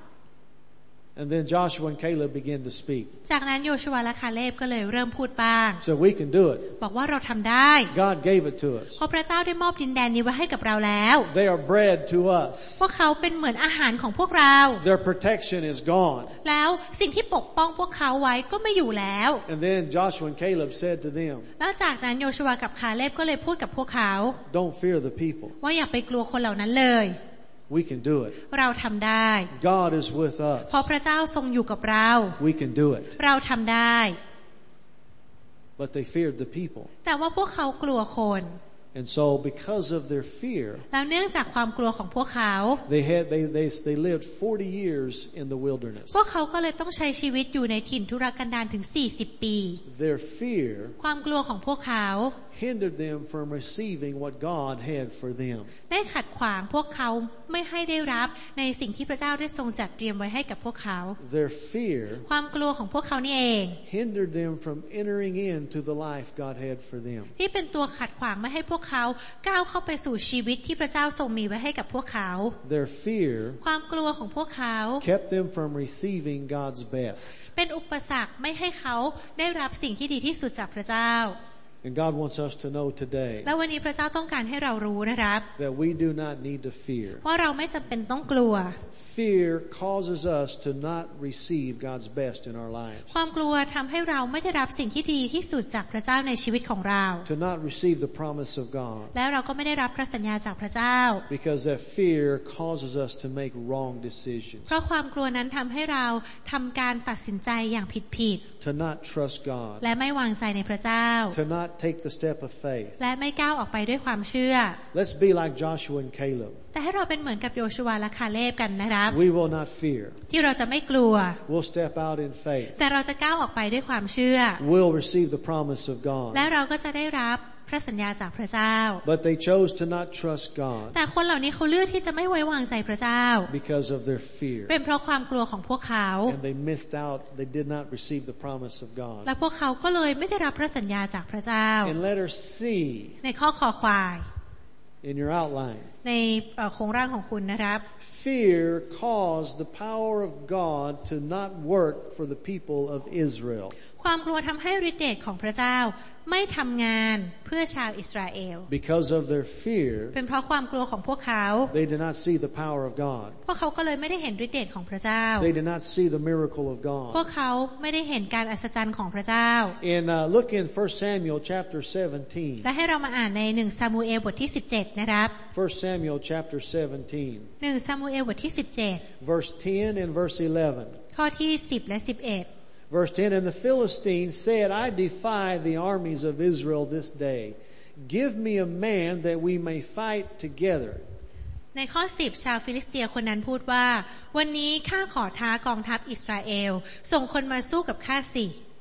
And then Joshua and Caleb began to speak. จากนั้นโยชูวาและคาเลบก็เลยเริ่มพูดบ้าง So we can do it. บอกว่าเราทำได้ God gave it to us. เพราะพระเจ้าได้มอบดินแดนนี้ไว้ให้กับเราแล้ว They are bread to us. พวกเขาเป็นเหมือนอาหารของพวกเรา Their protection is gone. แล้วสิ่งที่ปกป้องพวกเขาไว้ก็ไม่อยู่แล้ว And then Joshua and Caleb said to them, แล้วจากนั้นโยชูวากับคาเลบก็เลยพูดกับพวกเขา don't fear the people. ว่าอย่าไปกลัวคนเหล่านั้นเลย We can do it. เราทำได้ God is with us. เพราะพระเจ้าทรงอยู่กับเรา We can do it. เราทำได้ But they feared the people. แต่ว่าพวกเขากลัวคน And so because of their fear, แล้วเนื่องจากความกลัวของพวกเขา they lived 40 years in the wilderness. พวกเขาก็เลยต้องใช้ชีวิตอยู่ในถิ่นทุรกันดารถึง40 ปี Their fear ความกลัวของพวกเขา hindered them from receiving what God had for them. ได้ขัดขวางพวกเขาไม่ให้ได้รับในสิ่งที่พระเจ้าได้ทรงจัดเตรียมไว้ให้กับพวกเขา Their fear ความกลัวของพวกเขานี่เอง hindered them from entering into the life God had for them. ที่เป็นตัวขัดขวางไม่ให้พวกเขาก้าวเข้าไปสู่ชีวิตที่พระเจ้าทรงมีไว้ให้กับพวกเขา Their fear ความกลัวของพวกเขา kept them from receiving God's best. เป็นอุปสรรคไม่ให้เขาได้รับสิ่งที่ดีที่สุดจากพระเจ้า And God wants us to know today และวันนี้พระเจ้าต้องการให้เรารู้นะครับ that we do not need to fear. ว่าเราไม่จำเป็นต้องกลัว Fear causes us to not receive God's best in our lives. ความกลัวทำให้เราไม่ได้รับสิ่งที่ดีที่สุดจากพระเจ้าในชีวิตของเรา To not receive the promise of God. แล้วเราก็ไม่ได้รับพระสัญญาจากพระเจ้า Because that fear causes us to make wrong decisions. เพราะความกลัวนั้นทำให้เราทำการตัดสินใจอย่างผิด To not trust God. และไม่วางใจในพระเจ้า To not take the step of faith. และไม่ก้าวออกไปด้วยความเชื่อ Let's be like Joshua and Caleb. แต่ให้เราเป็นเหมือนกับโยชูวาและคาเลบกันนะครับ We will not fear. ที่เราจะไม่กลัว We'll step out in faith. แต่เราจะก้าวออกไปด้วยความเชื่อ We'll receive the promise of God. และเราก็จะได้รับพระสัญญาจากพระเจ้า But they chose to not trust God แต่คนเหล่านี้เขาเลือกที่จะไม่ไว้วางใจพระเจ้า because of their fear. เป็นเพราะความกลัวของพวกเขา And they missed out. They did not receive the promise of God. และพวกเขาก็เลยไม่ได้รับพระสัญญาจากพระเจ้า In letter C ในข้อคอควาย in your outline, ในโครงร่างของคุณนะครับ fear caused the power of God to not work for the people of Israel. ความกลัวทำให้ฤทธิ์เดชของพระเจ้าไม่ทำงานเพื่อชาวอิสราเอล Because of their fear, เป็นเพราะความกลัวของพวกเขา they did not see the power of God. พวกเขาก็เลยไม่ได้เห็นฤทธิ์เดชของพระเจ้า They did not see the miracle of พวก God. เขาไม่ได้เห็นการอัศจรรย์ของพระเจ้า Look in 1 Samuel chapter 17. และให้เรามาอ่านใน1ซามูเอลบทที่17นะครับ 1 Samuel chapter 17, 1ซามูเอลบทที่ verse 10 and verse 11. 17ข้อที่10และ11 Verse 10, and the Philistines said, I defy the armies of Israel this day. Give me a man that we may fight together. ในข้อ10ชาวฟิลิสเตียคนนั้นพูดว่าวันนี้ข้าขอท้ากองทัพอิสราเอลส่งคนมาสู้กับข้าสิ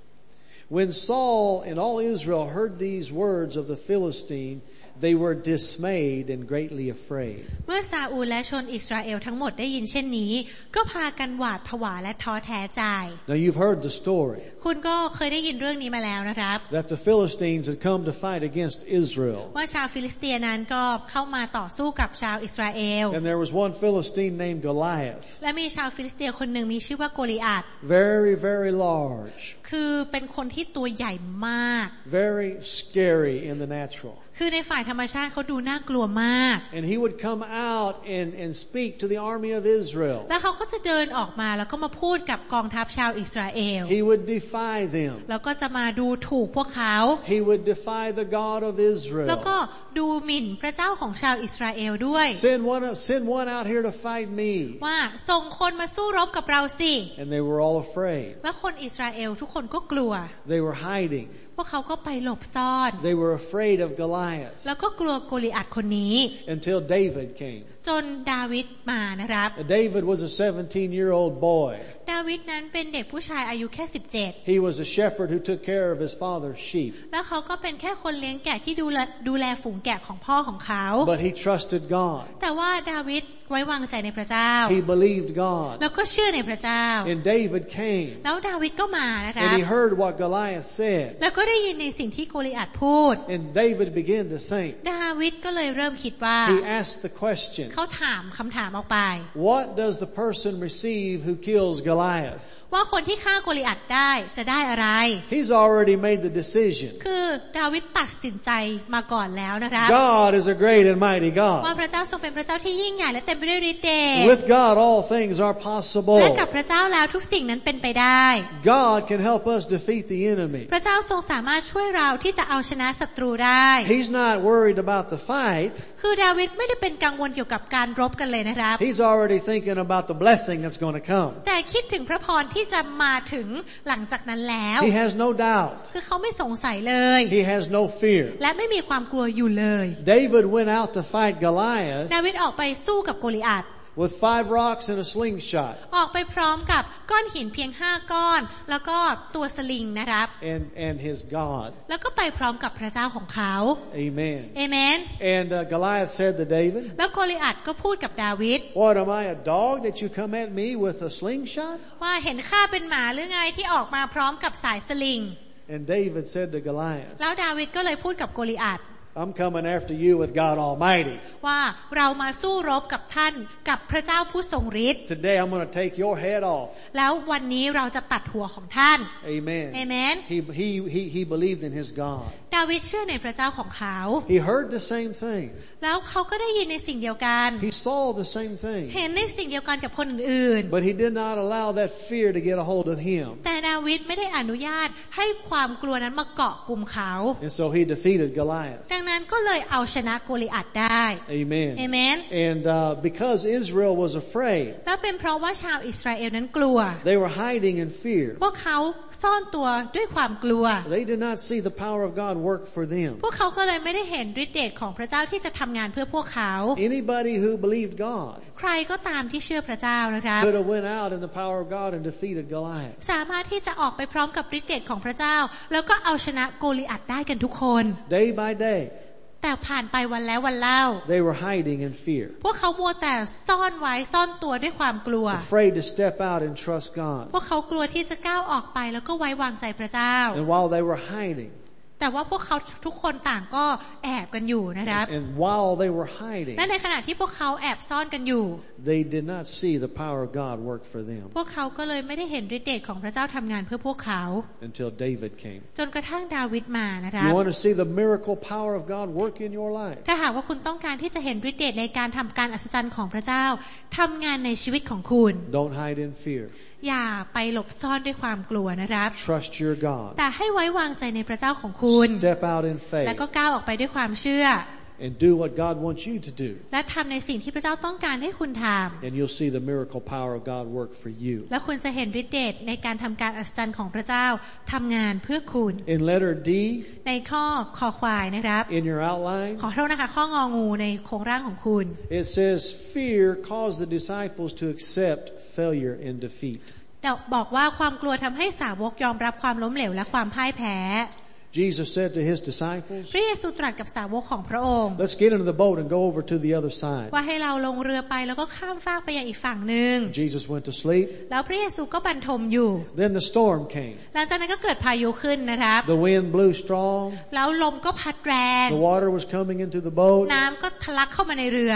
When Saul and all Israel heard these words of the Philistine, they were dismayed and greatly afraid. เมื่อซาอูลและชนอิสราเอลทั้งหมดได้ยินเช่นนี้ก็พากันหวาดผวาและท้อแท้ใจ Now you've heard the story. คุณก็เคยได้ยินเรื่องนี้มาแล้วนะครับ That the Philistines had come to fight against Israel. ว่าชาวฟิลิสเตียนั้นก็เข้ามาต่อสู้กับชาวอิสราเอล And there was one Philistine named Goliath. และมีชาวฟิลิสเตียคนหนึ่งมีชื่อว่าโกลิอัท Very, very large. คือเป็นคนที่ตัวใหญ่มาก Very scary in the natural. คือในฝ่ายธรรมชาติเขาดูน่ากลัวมาก And he would come out and speak to the army of Israel. แล้วเขาก็จะเดินออกมาแล้วก็มาพูดกับกองทัพชาวอิสราเอล He would defy them. แล้วก็จะมาดูถูกพวกเขา He would defy the God of แล้วก็ Israel. ดูหมิ่นพระเจ้าของชาวอิสราเอลด้วย Send one out here to fight me. ว่าส่งคนมาสู้รบกับเราสิ And they were all afraid. แล้วคนอิสราเอลทุกคนก็กลัว They were hiding. พวกเขาก็ไปหลบซ่อน They were afraid of Goliath แล้วก็กลัวโกลิอัทคนนี้ until David came. จนดาวิดมานะครับ David was a 17-year-old boy. ดาวิดนั้นเป็นเด็กผู้ชายอายุแค่17 He was a shepherd who took care of his father's sheep. แล้วเขาก็เป็นแค่คนเลี้ยงแกะที่ดูแลฝูงแกะของพ่อของเขา But he trusted God. แต่ว่าดาวิดไว้วางใจในพระเจ้า He believed God. แล้วก็เชื่อในพระเจ้า And David came. แล้วดาวิดก็มานะครั And บ he heard what Goliath said. แล้วก็ได้ยินในสิ่งที่โกลิอัทพูด And David began to think. ดาวิดก็เลยเริ่มคิดว่า He asked the question, เขาถามคำถามออกไป what does the person receive who kills Goliath? ว่าคนที่ฆ่าโกลิอัทได้จะได้อะไร He's already made the decision. คือดาวิดตัดสินใจมาก่อนแล้วนะครับ God is a great and mighty ว่า God. พระเจ้าทรงเป็นพระเจ้าที่ยิ่งใหญ่และเต็มไปด้วยฤทธิ์เดช With God, all things are และ possible. กับพระเจ้าแล้วทุกสิ่งนั้นเป็นไปได้ God can help us defeat the enemy. พระเจ้าทรงสามารถช่วยเราที่จะเอาชนะศัตรูได้ He's not worried about the fight. คือดาวิดไม่ได้เป็นกังวลเกี่ยวกับการรบกันเลยนะครับ He's already thinking about the blessing that's going to come. แต่คิดถึงพระพรที่จะมาถึงหลังจากนั้นแล้ว He has no doubt. คือเขาไม่สงสัยเลย He has no fear. และไม่มีความกลัวอยู่เลย David went out to fight Goliath ดาวิดออกไปสู้กับโกลิอัท with 5 rocks and a slingshot ออกไปพร้อมกับก้อนหินเพียง5ก้อนแล้วก็ตัวสลิงนะครับ and his God. แล้วก็ไปพร้อมกับพระเจ้าของเขา Amen. เอเมน And Goliath said to David, แล้วโกลิอัทก็พูดกับดาวิด what am I, a dog that you come at me with a slingshot? ว่าเห็นข้าเป็นหมาหรือไงที่ออกมาพร้อมกับสายสลิง And David said to Goliath, แล้วดาวิดก็เลยพูดกับโกลิอัท I'm coming after you with God Almighty. ว่าเรามาสู้รบกับท่านกับพระเจ้าผู้ทรงฤทธิ์ Today I'm going to take your head off. แล้ววันนี้เราจะตัดหัวของท่าน Amen. Amen. He believed in his God. ดาวิดเชื่อในพระเจ้าของเขา He heard the same thing. แล้วเขาก็ได้ยินในสิ่งเดียวกัน He saw the same thing. เห็นในสิ่งเดียวกันกับคนอื่น But he did not allow that fear to get a hold of him. ๆแต่ดาวิดไม่ได้อนุญาตให้ความกลัวนั้นมาเกาะกลุ่มเขา And so he defeated Goliath. ดังนั้นก็เลยเอาชนะโกลิอัตได้ Amen. Amen. And because Israel was afraid, และเป็นเพราะว่าชาวอิสราเอลนั้นกลัว they were hiding in fear. พวกเขาซ่อนตัวด้วยความกลัว They did not see the power of God work for them. พวกเขาก็เลยไม่ได้เห็นฤทธิ์เดชของพระเจ้าที่จะทำงานเพื่อพวกเขา Anybody who believed God ใครก็ตามที่เชื่อพระเจ้านะครับ could have went out in the power of God and defeated Goliath. สามารถที่จะออกไปพร้อมกับฤทธิ์เดชของพระเจ้าแล้วก็เอาชนะโกลิอัตได้กันทุกคน Day by day, แต่ผ่านไปวันแล้ววันเล่า they were hiding in fear, พวกเขามัวแต่ซ่อนไว้ซ่อนตัวด้วยความกลัว afraid to step out and trust God. พวกเขากลัวที่จะก้าวออกไปแล้วก็ไว้วางใจพระเจ้า And while they were hiding, แต่ว่าพวกเขาทุกคนต่างก็แอบกันอยู่นะครับ and while they were hiding, และในขณะที่พวกเขาแอบซ่อนกันอยู่ they did not see the power of God work for them พวกเขาก็เลยไม่ได้เห็นฤทธิ์เดชของพระเจ้าทำงานเพื่อพวกเขา until David came. จนกระทั่งดาวิดมานะครับ You want to see the miracle power of God work in your life? ถ้าหากว่าคุณต้องการที่จะเห็นฤทธิ์เดชในการทำการอัศจรรย์ของพระเจ้าทำงานในชีวิตของคุณ Don't hide in fear. อย่าไปหลบซ่อนด้วยความกลัวนะครับ Trust your God. แต่ให้ไว้วางใจในพระเจ้าของคุณ Step out in และ faith ก็ก้าวออกไปด้วยความเชื่อ and do what God wants you to do. และทำในสิ่งที่พระเจ้าต้องการให้คุณท And you'll see the miracle power of God work for you. ำและคุณจะเห็นฤทธิ์เดชในการทำการอัศจรรย์ของพระเจ้าทำงานเพื่อคุณ In letter D, ในข้อคอควายนะครับ in your outline, ขอโทษนะคะข้ององูในโครงร่างของคุณ it says fear caused the disciples to accept failure and defeat. บอกว่าความกลัวทำให้สาวกยอมรับความล้มเหลวและความพ่ายแพ้ Jesus said to his disciples, พระเยซูตรัสกับสาวกของพระองค์ let's get into the boat and go over to the other side. ว่าให้เราลงเรือไปแล้วก็ข้ามฟากไปยังอีกฝั่งหนึ่ง Jesus went to sleep. แล้วพระเยซูก็บรรทมอยู่ Then the storm came. หลังจากนั้นก็เกิดพายุขึ้นนะครับ The wind blew strong. แล้วลมก็พัดแรง The water was coming into the boat. น้ำก็ทะลักเข้ามาในเรือ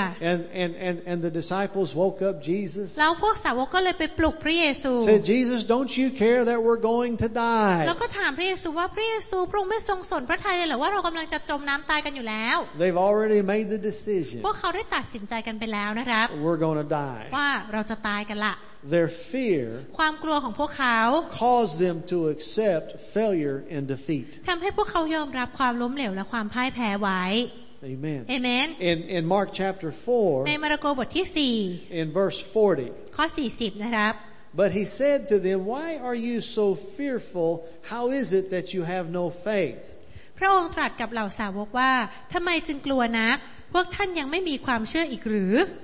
And the disciples woke up Jesus. แล้วพวกสาวกก็เลยไปปลุกพระเยซู Said, Jesus, don't you care that we're going to แล้ว die? ก็ถามพระเยซูว่าพระเยซูพระองค์ไม่ทรงสนพระทัยเลยเหรอว่าเรากำลังจะจมน้ำตายกันอยู่แล้ว They've already made the decision. พวกเขาได้ตัดสินใจกันไปแล้วนะครับ We're going to die. ว่าเราจะตายกันละ Their fear ความกลัวของพวกเขา caused them to accept failure and defeat. ทำให้พวกเขายอมรับความล้มเหลวและความพ่ายแพ้ไว้ Amen. เอเมน In Mark chapter ใน 4, มาระโกบทที่ in verse 40, ข้อ 40 นะครับ but he said to them, why are you so fearful? How is it that you have no faith? พระองค์ตรัสกับเหล่าสาวกว่าทำไมจึงกลัวนักพวกท่านยังไม่มีความเชื่ออีกหรือ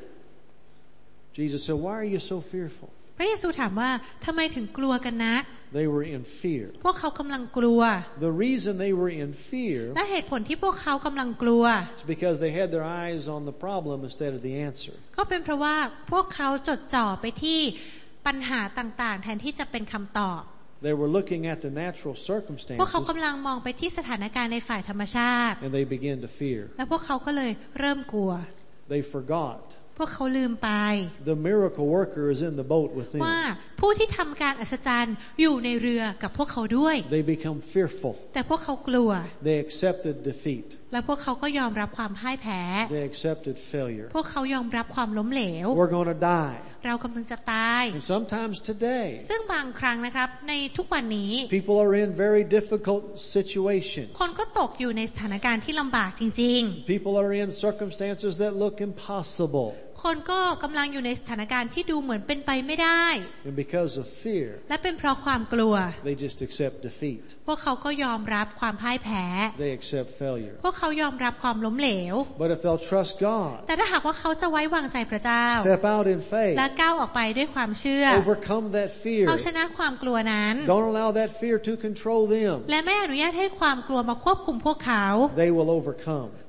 Jesus said, why are you so fearful? พระเยซูถามว่าทำไมถึงกลัวกันนัก They were in fear. พวกเขากำลังกลัว The reason they were in fear และเหตุผลที่พวกเขากำลังกลัว is because they had their eyes on the problem instead of the answer. ก็เป็นเพราะว่าพวกเขาจดจ่อไปที่ปัญหาต่างๆแทนที่จะเป็นคำตอบ They were looking at the natural พวกเขา circumstances กำลังมองไปที่สถานการณ์ในฝ่ายธรรมชาติ and they began to fear. และพวกเขาก็เลยเริ่มกลัว They forgot พวกเขาลืมไป the miracle worker is in the boat with ว่า them. ผู้ที่ทำการอัศจรรย์อยู่ในเรือกับพวกเขาด้วย They become fearful. แต่พวกเขากลัว They accepted defeat. และพวกเขาก็ยอมรับความพ่ายแพ้ They accepted failure. พวกเขายอมรับความล้มเหลว We're going to die. เรากำลังจะตาย And sometimes today, ซึ่งบางครั้งนะครับในทุกวันนี้ people are in very difficult situations. คนก็ตกอยู่ในสถานการณ์ที่ลำบากจริง People are in circumstances that look impossible. คนก็กำลังอยู่ในสถานการณ์ที่ดูเหมือนเป็นไปไม่ได้ And because of fear, และเป็นเพราะความกลัว they just accept defeat. พวกเขาก็ยอมรับความพ่ายแพ้ They accept failure. พวกเขายอมรับความล้มเหลว But if they'll trust God, แต่ถ้าหากว่าเขาจะไว้วางใจพระเจ้า step out in faith, และก้าวออกไปด้วยความเชื่อ overcome that fear. เอาชนะความกลัวนั้น Don't allow that fear to control them. และไม่อนุญาตให้ความกลัวมาควบคุมพวกเขา They will overcome.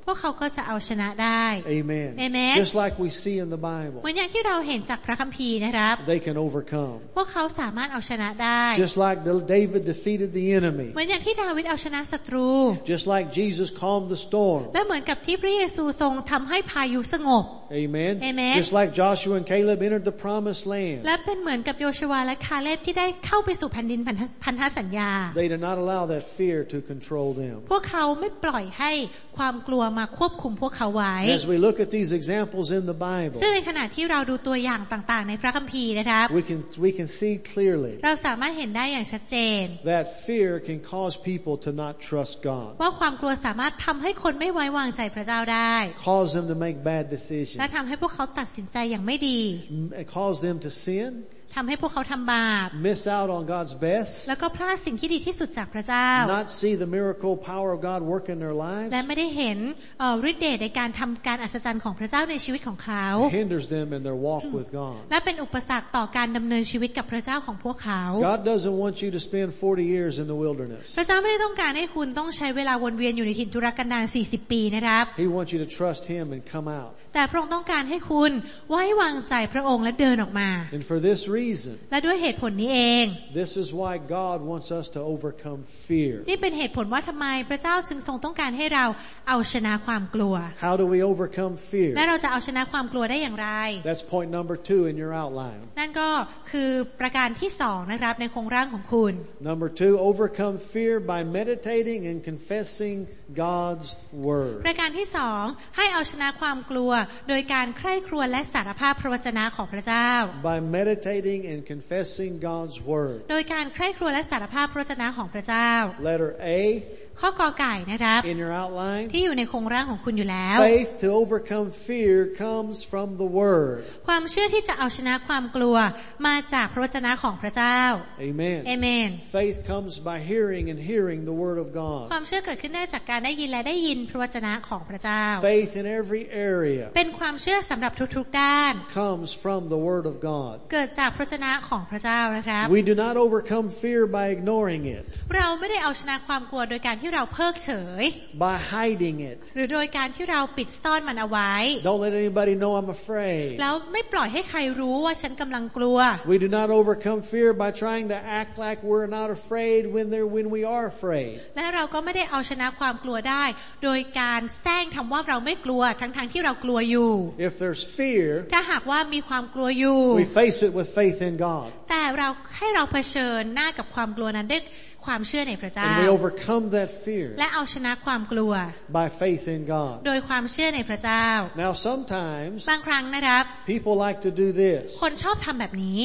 พวกเขาก็จะเอาชนะได้ Amen. Amen. Just like we see in the Bible. เหมือนอย่างที่เราเห็นจากพระคัมภีร์นะครับ They can overcome. พวกเขาสามารถเอาชนะได้ Just like David defeated the enemy. เหมือนอย่างที่ดาวิดเอาชนะศัตรู Just like Jesus calmed the storm. และเหมือนกับที่พระเยซูทรงทำให้พายุสงบ Amen. Amen. Just like Joshua and Caleb entered the promised land. และเป็นเหมือนกับโยชูวาและคาเลบที่ได้เข้าไปสู่แผ่นดินพันธสัญญา They did not allow that fear to control them. พวกเขาไม่ปล่อยให้ความกลัวมาควบคุมพวกเขาไว้ As we look at these examples in the Bible, ซึ่งในขณะที่เราดูตัวอย่างต่างๆในพระคัมภีร์นะครับ we can see clearly เราสามารถเห็นได้อย่างชัดเจน that fear can cause people to not trust God. ว่าความกลัวสามารถทำให้คนไม่ไว้วางใจพระเจ้าได้ Cause them to make bad decisions. และทำให้พวกเขาตัดสินใจอย่างไม่ดี Cause them to sin. ทำให้พวกเขาทำบาป Miss out on God's best. แล้วก็พลาดสิ่งที่ดีที่สุดจากพระเจ้า Not see the miracle power of God work in their lives. และไม่ได้เห็นฤทธิ์เดชในการทำการอัศจรรย์ของพระเจ้าในชีวิตของเขา Hinders them in their walk with God. และเป็นอุปสรรคต่อการดำเนินชีวิตกับพระเจ้าของพวกเขา God doesn't want you to spend 40 years in the wilderness. พระเจ้าไม่ได้ต้องการให้คุณต้องใช้เวลาวนเวียนอยู่ในถิ่นทุรกันดาร40 ปีนะครับ He wants you to trust Him and come out. แต่พระองค์ต้องการให้คุณไว้วางใจพระองค์และเดินออกมา And for this reason, และด้วยเหตุผลนี้เอง this is why God wants us to overcome fear. นี่เป็นเหตุผลว่าทำไมพระเจ้าจึงทรงต้องการให้เราเอาชนะความกลัว How do we overcome fear? และเราจะเอาชนะความกลัวได้อย่างไร That's point number 2 in your outline. นั่นก็คือประการที่2นะครับในโครงร่างของคุณ Number 2, overcome fear by meditating and confessing God's word. ประการที่2ให้เอาชนะความกลัวโดยการใคร่ครวญและสารภาพพระวจนะของพระเจ้า By meditating and confessing God's word. โดยการใคร่ครวญและสารภาพพระวจนะของพระเจ้า Letter A ข้อกอไก่นะครับ in your outline. ที่อยู่ในโครงร่างของคุณอยู่แล้ว Faith to overcome fear comes from the word. ความเชื่อที่จะเอาชนะความกลัวมาจากพระวจนะของพระเจ้า Amen. Amen. Faith comes by hearing and hearing the word of ค God. วามเชื่อเกิดขึ้นได้จากการได้ยินและได้ยินพระวจนะของพระเจ้า Faith in every area เป็นความเชื่อสำหรับทุกๆด้าน comes from the word of God. เกิดจากพระวจนะของพระเจ้านะครับ We do not overcome fear by ignoring it, เราไม่ได้เอาชนะความกลัวโดยการที่เราเพิกเฉย by hiding it. หรือโดยการที่เราปิดซ่อนมันเอาไว้ Don't let anybody know I'm afraid. แล้วไม่ปล่อยให้ใครรู้ว่าฉันกำลังกลัว We do not overcome fear by trying to act like we're not afraid when we are afraid. และเราก็ไม่ได้เอาชนะความกลัวได้โดยการแซงทำว่าเราไม่กลัวทั้งที่เรากลัวอยู่ If there's fear, ถ้าหากว่ามีความกลัวอยู่ we face it with faith in God. แต่เราให้เราเผชิญหน้ากับความกลัวนั้นด้วยความเชื่อในพระเจ้า And we overcome that fear และเอาชนะความกลัว by faith in God. โดยความเชื่อในพระเจ้า Now sometimes บางครั้งนะครับ people like to do this. คนชอบทำแบบนี้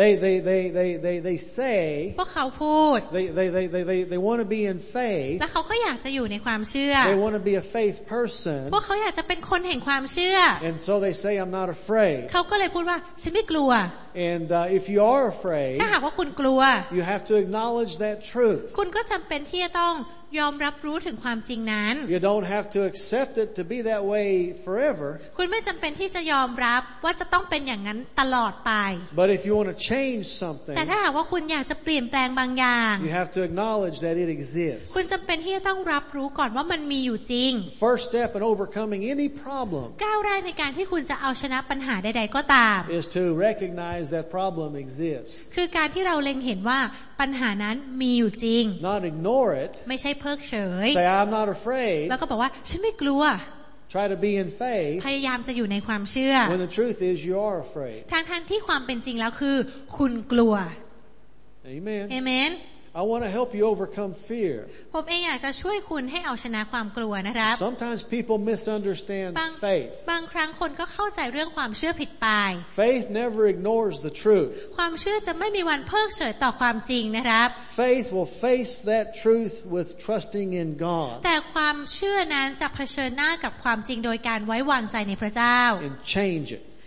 They say พวกเขาพูด they want to be in faith. และเขาก็อยากจะอยู่ในความเชื่อ They want to be a faith person. พวกเขาอยากจะเป็นคนแห่งความเชื่อ And so they say I'm not afraid. เขาก็เลยพูดว่าฉันไม่กลัว And if you are afraid, ถ้าหากว่าคุณกลัว you have to acknowledge that truth. คุณก็จำเป็นที่จะต้องยอมรับรู้ถึงความจริงนั้น You don't have to accept it to be that way forever. คุณไม่จำเป็นที่จะยอมรับว่าจะต้องเป็นอย่างนั้นตลอดไป But if you want to change something, แต่ถ้าหากว่าคุณอยากจะเปลี่ยนแปลงบางอย่าง you have to acknowledge that it exists. คุณจำเป็นที่จะต้องรับรู้ก่อนว่ามันมีอยู่จริง First step in overcoming any problem ก้าวแรกในการที่คุณจะเอาชนะปัญหาใดๆก็ตาม is to recognize that problem exists. คือการที่เราเล็งเห็นว่าปัญหานั้นมีอยู่จริง Not ignore it. ไม่ใช่เพิกเฉย Say I'm not afraid. แล้วก็บอกว่าฉันไม่กลัว Try to be in faith พยายามจะอยู่ในความเชื่อ when the truth is you are afraid. ทั้งที่ความเป็นจริงแล้วคือคุณกลัว Amen. เอเมน I want to help you overcome fear. ผมเองอยากจะช่วยคุณให้เอาชนะความกลัวนะครับ Sometimes people misunderstand บาง faith. ครั้งคนก็เข้าใจเรื่องความเชื่อผิดไป Faith never ignores the truth. ความเชื่อจะไม่มีวันเพิกเฉยต่อความจริงนะครับ Faith will face that truth with trusting in God แต่ความเชื่อนั้นจะเผชิญหน้ากับความจริงโดยการไว้วางใจในพระเจ้า and change it.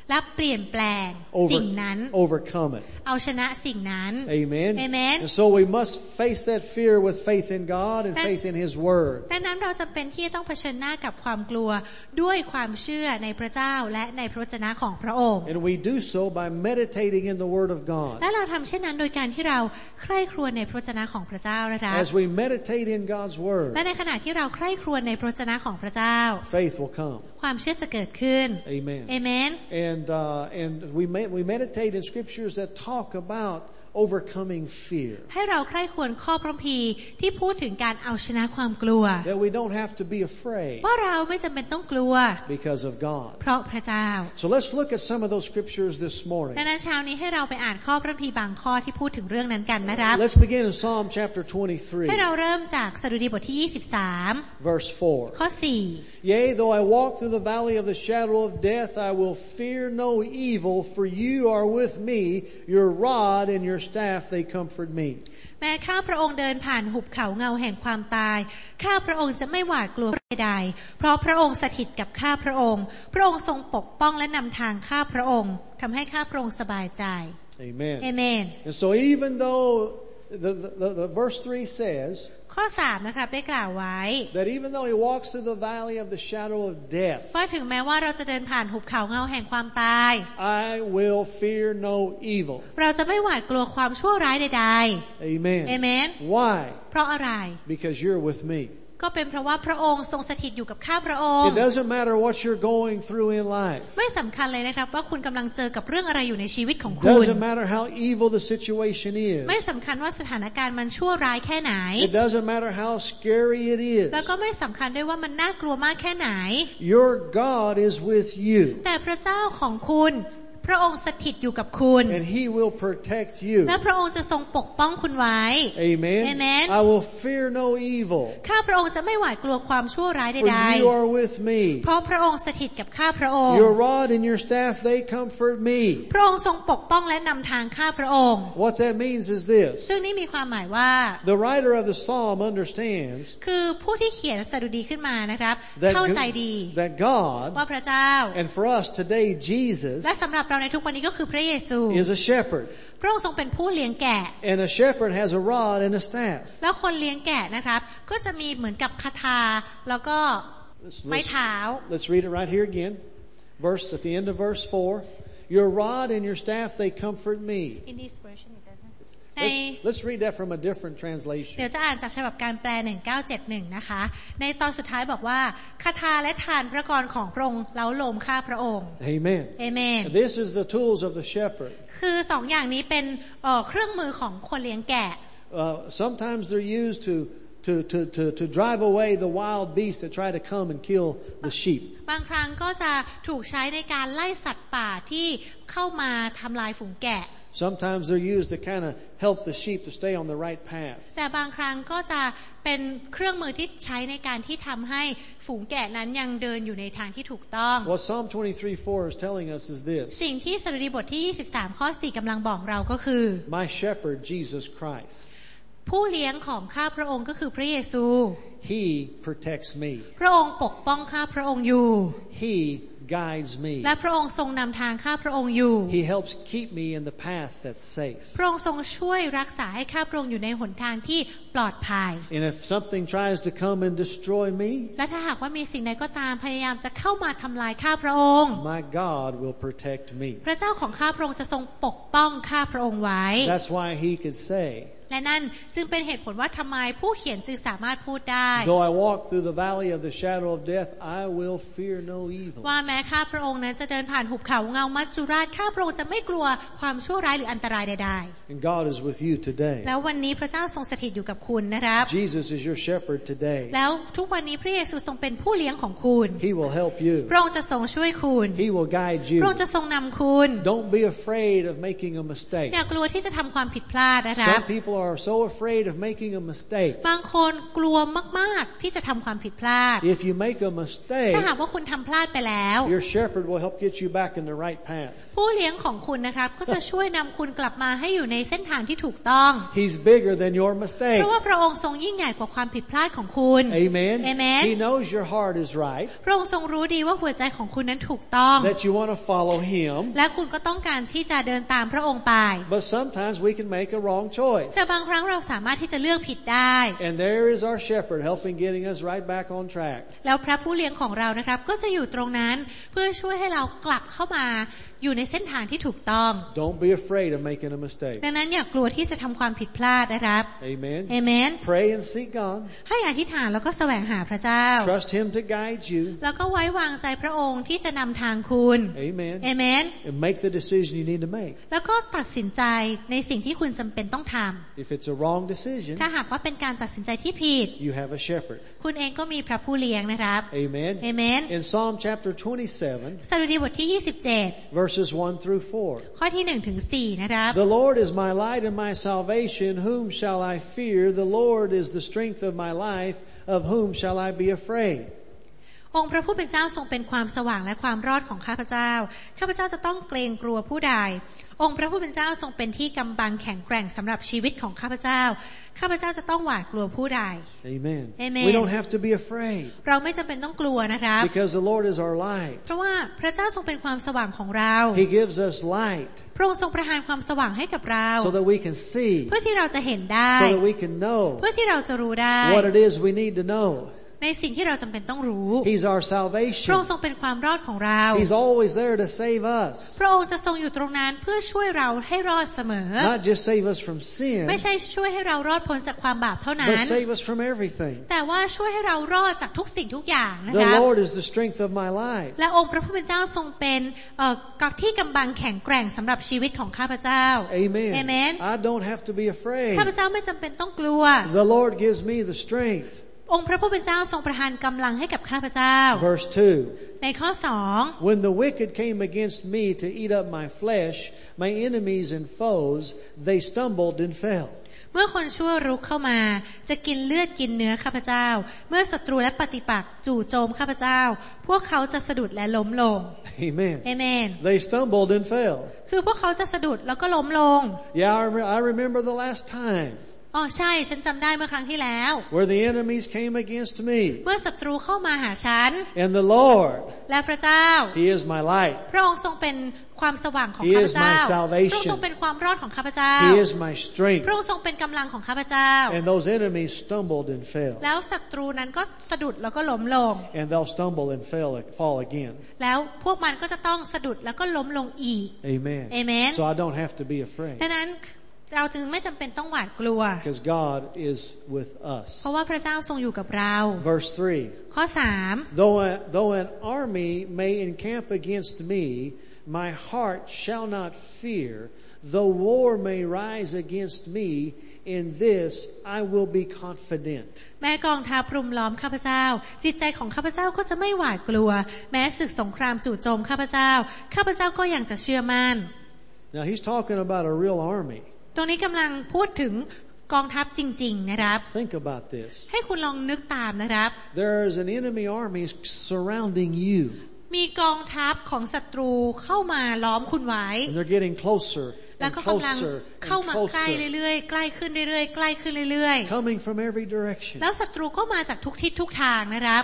และเปลี่ยนแปลงสิ่งนั้น overcome it เอาชนะสิ่งนั้น Amen Amen and so we must face that fear with faith in God and faith in His Word ดังนั้นเราจำเป็นที่จะต้องเผชิญหน้ากับความกลัวด้วยความเชื่อในพระเจ้าและในพระวจนะของพระองค์ and we do so by meditating in the Word of God และเราทำเช่นนั้นโดยการที่เราใคร่ครวญในพระวจนะของพระเจ้านะคะ as we meditate in God's Word และในขณะที่เราใคร่ครวญในพระวจนะของพระเจ้า faith will come ความเชื่อจะเกิดขึ้น Amen Amen and we meditate in scriptures that talk about overcoming fear ให้เราใคร่ครวญข้อพระคัมภีร์ที่พูดถึงการเอาชนะความกลัว that we don't have to be afraid ว่าเราไม่จำเป็นต้องกลัว because of God เพราะพระเจ้า so let's look at some of those scriptures this morning ดังนั้นเช้านี้ให้เราไปอ่านข้อพระคัมภีร์บางข้อที่พูดถึงเรื่องนั้นกันนะครับ let's begin in Psalm chapter 23 ให้เราเริ่มจากสดุดีบทที่23 verse 4 ข้อ Yea, though I walk through the valley of the shadow of death, I will fear no evil, for you are with me, your rod and your staff, they comfort me. แม้ข้าพระองค์เดินผ่านหุบเขาเงาแห่งความตายข้าพระองค์จะไม่หวาดกลัวใดๆเพราะพระองค์สถิตกับข้าพระองค์พระองค์ทรงปกป้องและนำทางข้าพระองค์ทำให้ข้าพระองค์สบายใจ Amen. Amen. And so even though the verse 3 says ข้อ3นะครับได้กล่าวไว้ that even though he walks through the valley of the shadow of death ว่าถึงแม้ว่าเราจะเดินผ่านหุบเขาเงาแห่งความตาย I will fear no evil เราจะไม่หวาดกลัวความชั่วร้ายใดๆ Amen. Amen. Why? เพราะอะไร Because you're with me. ก็เป็นเพราะว่าพระองค์ทรงสถิตอยู่กับข้าพระองค์ It doesn't matter what you're going through in life. ไม่สำคัญเลยนะครับว่าคุณกำลังเจอกับเรื่องอะไรอยู่ในชีวิตของคุณ Doesn't matter how evil the situation is. ไม่สำคัญว่าสถานการณ์มันชั่วร้ายแค่ไหน It doesn't matter how scary it is. แล้วก็ไม่สำคัญด้วยว่ามันน่ากลัวมากแค่ไหน Your God is with you. แต่พระเจ้าของคุณพระองค์สถิตอยู่กับคุณ And He will protect you. และพระองค์จะทรงปกป้องคุณไว้ Amen. Amen. I will fear no evil. ข้าพระองค์จะไม่หวาดกลัวความชั่วร้ายใ For ด you are with me. ๆเพราะพระองค์สถิตกับข้าพระองค์ Your rod and your staff, they comfort me. พระองค์ทรงปกป้องและนำทางข้าพระองค์ What that means is this. ซึ่งนี่มีความหมายว่า The writer of the psalm understands คือผู้ที่เขียนสดุดีขึ้นมานะครับ เข้าใจดี that God, ว่าพระเจ้า and for us today, Jesus, และสำหรับเราในทุกวันนี้ก็คือพระเยซู is a shepherd. พระองค์ทรงเป็นผู้เลี้ยงแกะ And a shepherd has a rod and a staff. แล้วคนเลี้ยงแกะนะครับก็จะมีเหมือนกับคทาแล้วก็ไม้เท้า Let's read it right here again. At the end of verse 4. Your rod and your staff, they comfort me. In this version it doesn't. Let's read that from a different translation. เดี๋ยวจะอ่านจากฉบับการแปล1971นะคะในตอนสุดท้ายบอกว่าคทาและทานพระกรของพระองค์เล้าโลมข้าพระองค์ Amen. Amen. This is the tools of the shepherd. คือสองอย่างนี้เป็นเครื่องมือของคนเลี้ยงแกะ Sometimes they're used to drive away the wild beasts that try to come and kill the sheep. บางครั้งก็จะถูกใช้ในการไล่สัตว์ป่าที่เข้ามาทำลายฝูงแกะ Sometimes they're used to kind of help the sheep to stay on the right path. แต่บางครั้งก็จะเป็นเครื่องมือที่ใช้ในการที่ทำให้ฝูงแกะนั้นยังเดินอยู่ในทางที่ถูกต้อง What Psalm 23:4 is telling us is this. สิ่งที่สดุดีบทที่23ข้อ4กำลังบอกเราก็คือ My shepherd, Jesus Christ. ผู้เลี้ยงของข้าพระองค์ก็คือพระเยซู He protects me. พระองค์ปกป้องข้าพระองค์อยู่ He guides me. และพระองค์ทรงนำทางข้าพระองค์อยู่ He helps keep me in the path that's safe. พระองค์ทรงช่วยรักษาให้ข้าพระองค์อยู่ในหนทางที่ปลอดภัย And if something tries to come and destroy me, และถ้าหากว่ามีสิ่งใดก็ตามพยายามจะเข้ามาทำลายข้าพระองค์ my God will protect me. พระเจ้าของข้าพระองค์จะทรงปกป้องข้าพระองค์ไว้ That's why he could say, และนั่นจึงเป็นเหตุผลว่าทำไมผู้เขียนจึงสามารถพูดได้ Though I walk through the valley of the shadow of death, I will fear no evil. ว่าแม้ข้าพระองค์นั้นจะเดินผ่านหุบเขาเงามัจจุราชข้าพระองค์จะไม่กลัวความชั่วร้ายหรืออันตรายใด And God is with you today. ๆแล้ววันนี้พระเจ้าทรงสถิตอยู่กับคุณนะครับ Jesus is your shepherd today. แล้วทุกวันนี้พระเยซูทรงเป็นผู้เลี้ยงของคุณ He will help you. พระองค์จะทรงช่วยคุณ He will guide พระองค์ you. จะทรงนำคุณ Don't be afraid of making a mistake. อย่ากลัวที่จะทำความผิดพลาดนะครับ Some people are so afraid of making a mistake. บางคนกลัวมากๆที่จะทำความผิดพลาด If you make a mistake, ถ้าหากว่าคุณทำพลาดไปแล้ว your shepherd will help get you back in the right path. ผู้เลี้ยงของคุณนะครับก็จะช่วยนำคุณกลับมาให้อยู่ในเส้นทางที่ถูกต้อง He's bigger than your เพ mistake. ราะว่าพระองค์ทรงยิ่งใหญ่กว่าความผิดพลาดของคุณ Amen. Amen. He knows your heart is right, พระองค์ทรงรู้ดีว่าหัวใจของคุณนั้นถูกต้อง that you want to follow Him. และคุณก็ต้องการที่จะเดินตามพระองค์ไป But sometimes we can make a wrong choice. แต่บางครั้งเราสามารถที่จะเลือกผิดได้ And there is our shepherd helping getting us right back on track. แล้วพระผู้เลี้ยงของเรานะครับก็จะอยู่ตรงนั้นเพื่อช่วยให้เรากลับเข้ามาอยู่ในเส้นทางที่ถูกต้อง Don't be afraid of making a mistake. ดังนั้นอย่ากลัวที่จะทำความผิดพลาดนะครับ Amen. Amen. Pray and seek God. ให้อธิษฐานแล้วก็แสวงหาพระเจ้า Trust Him to guide you. แล้วก็ไว้วางใจพระองค์ที่จะนำทางคุณ Amen. Amen. And make the decision you need to make. แล้วก็ตัดสินใจในสิ่งที่คุณจำเป็นต้องท If it's a wrong decision, ำถ้าหากว่าเป็นการตัดสินใจที่ผิด you have a shepherd. คุณเองก็มีพระผู้เลี้ยงนะครับ Amen. Amen. In Psalm chapter 27, สดุดีบทที่27 verses 1 through 4. ข้อที่1ถึง4นะครับ The Lord is my light and my salvation. Whom shall I fear? The Lord is the strength of my life. Of whom shall I be afraid? องค์พระผู้เป็นเจ้าทรงเป็นความสว่างและความรอดของข้าพเจ้าข้าพเจ้าจะต้องเกรงกลัวผู้ใดองค์พระผู้เป็นเจ้าทรงเป็นที่กำบังแข็งแกร่งสำหรับชีวิตของข้าพเจ้าข้าพเจ้าจะต้องหวาดกลัวผู้ใด Amen. Amen. We don't have to be afraid เราไม่จำเป็นต้องกลัวนะครับ because the Lord is our light. เพราะว่าพระเจ้าทรงเป็นความสว่างของเรา He gives us light พระองค์ทรงประทานความสว่างให้กับเรา so that we can see, เพื่อที่เราจะเห็นได้ so that we can know เพื่อที่เราจะรู้ได้ what it is we need to know. ในสิ่งที่เราจำเป็นต้องรู้ He's our พระ salvation. องค์ทรงเป็นความรอดของเรา He's always there to save us. พระองค์จะทรงอยู่ตรงนั้นเพื่อช่วยเราให้รอดเสมอ Not just save us from sin, ไม่ใช่ช่วยให้เรารอดพ้นจากความบาปเท่านั้น but save us from everything. แต่ว่าช่วยให้เรารอดจากทุกสิ่งทุกอย่างนะ The คะ Lord is the strength of my life. และองค์พระผู้เป็นเจ้าทรงเป็นกับที่กำบังแข็งแกร่งสำหรับชีวิตของข้าพเจ้า Amen. Amen. I don't have to be afraid. ข้าพเจ้าไม่จำเป็นต้องกลัว The Lord gives me the strength. องค์พระผู้เป็นเจ้าทรงประทานกำลังให้กับข้าพเจ้า Verse 2. ในข้อ2 When the wicked came against me to eat up my flesh, my enemies and foes, they stumbled and fell. เมื่อคนชั่วรุกเข้ามาจะกินเลือดกินเนื้อข้าพเจ้าเมื่อศัตรูและปฏิปักษ์จู่โจมข้าพเจ้าพวกเขาจะสะดุดและล้มลง Amen. Amen. They stumbled and fell. คือพวกเขาจะสะดุดแล้วก็ล้มลง Yeah, I remember the last time อ๋อใช่ฉันจำได้เมื่อครั้งที่แล้ว where the enemies came against me. เมื่อศัตรูเข้ามาหาฉัน And the Lord, และพระเจ้า He is my light. พระองค์ทรงเป็นความสว่างของ He ข้าพ is เจ้า my salvation. พระองค์ทรงเป็นความรอดของข้าพเจ้า He is my strength. พระองค์ทรงเป็นกำลังของข้าพเจ้า And those enemies stumbled and fell. แล้วศัตรูนั้นก็สะดุดแล้วก็ล้มลง And they'll stumble and fall again. แล้วพวกมันก็จะต้องสะดุดแล้วก็ล้มลงอีก Amen. Amen. So I don't have to be afraid ดังนั้นเราจึงไม่จำเป็นต้องหวาดกลัว because God is with us. เพราะว่าพระเจ้าทรงอยู่กับเรา Verse 3. ข้อ Though an army may encamp against me, my heart shall not fear. Though war may rise against me, in this I will be confident. 3แม้กองทัพรุมล้อมข้าพเจ้าจิตใจของข้าพเจ้าก็จะไม่หวาดกลัวแม้ศึกสงครามจู่โจมข้าพเจ้าข้าพเจ้าก็ยังจะเชื่อมั่น Now he's talking about a real army. ตรงนี้กำลังพูดถึงกองทัพจริงๆนะครับ Think about this. ให้คุณลองนึกตามนะครับ There is an enemy army surrounding you. มีกองทัพของศัตรูเข้ามาล้อมคุณไว้ And they're getting closer แล้ว and ก็กำลัง closer เข้า and มาใกล้ closer. เรื่อยๆใกล้ขึ้นเรื่อยๆใกล้ขึ้นเรื่อยๆ Coming from every direction. แล้วศัตรูก็มาจากทุกทิศทุกทางนะครับ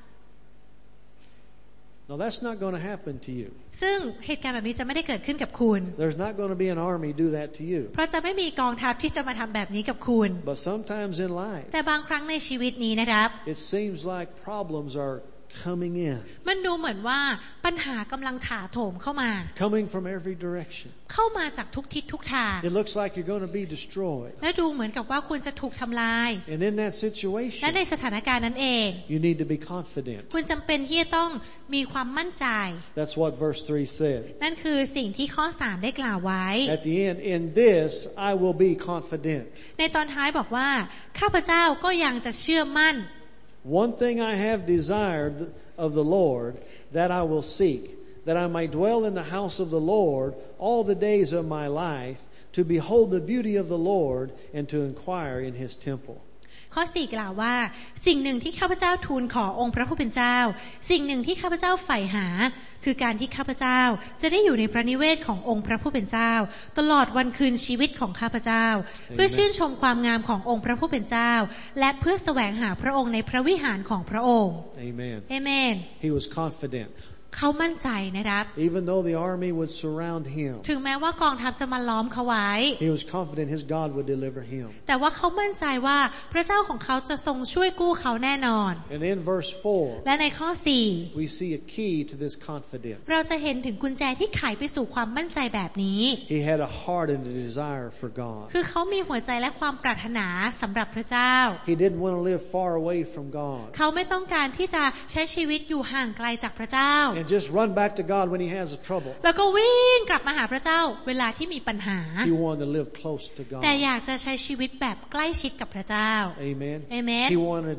Now that's not going to happen to you. ซึ่งเหตุการณ์แบบนี้จะไม่ได้เกิดขึ้นกับคุณ There's not going to be an army do that to you. เพราะจะไม่มีกองทัพที่จะมาทำแบบนี้กับคุณ But sometimes in life, แต่บางครั้งในชีวิตนี้นะครับ it seems like problems are coming in, มันดูเหมือนว่าปัญหากำลังถาโถมเข้ามา coming from every direction. เข้ามาจากทุกทิศทุกทาง It looks like you're going to be destroyed. และดูเหมือนกับว่าคุณจะถูกทำลาย And in that และ situation, ในสถานการณ์นั้นเอง you need to be confident. คุณจำเป็นที่จะต้องมีความมั่นใจ That's what verse 3 said. นั่นคือสิ่งที่ข้อ3ได้กล่าวไว้ At the end, in this I will be confident. ในตอนท้ายบอกว่าข้าพเจ้าก็ยังจะเชื่อมั่น One thing I have desired of the Lord, that I will seek, that I may dwell in the house of the Lord all the days of my life, to behold the beauty of the Lord and to inquire in his temple. ข้อ 4 กล่าวว่าสิ่งหนึ่งที่ข้าพเจ้าทูลขอองค์พระผู้เป็นเจ้าสิ่งหนึ่งที่ข้าพเจ้าใฝ่หาคือการที่ข้าพเจ้าจะได้อยู่ในพระนิเวศขององค์พระผู้เป็นเจ้าตลอดวันคืนชีวิตของข้าพเจ้าเพื่อชื่นชมความงามขององค์พระผู้เป็นเจ้าและเพื่อแสวงหาพระองค์ในพระวิหารของพระองค์ Amen. Amen. He was confident. เขามั่นใจนะครับ Even though the army would surround him. ถึงแม้ว่ากองทัพจะมาล้อมเขาไว้ He was confident his God would deliver him. แต่ว่าเขามั่นใจว่าพระเจ้าของเขาจะทรงช่วยกู้เขาแน่นอน And in verse 4, และในข้อ 4 we see a key to this confidence. เราจะเห็นถึงกุญแจที่ไขไปสู่ความมั่นใจแบบนี้ He had a heart and a desire for God. คือเขามีหัวใจและความปรารถนาสำหรับพระเจ้า He didn't want to live far away from God. เขาไม่ต้องการที่จะใช้ชีวิตอยู่ห่างไกลจากพระเจ้า And just run back to God when he has a trouble. แล้วก็วิ่งกลับมาหาพระเจ้าเวลาที่มีปัญหา He wanted to live close to God. แต่อยากจะใช้ชีวิตแบบใกล้ชิดกับพระเจ้า Amen. Amen.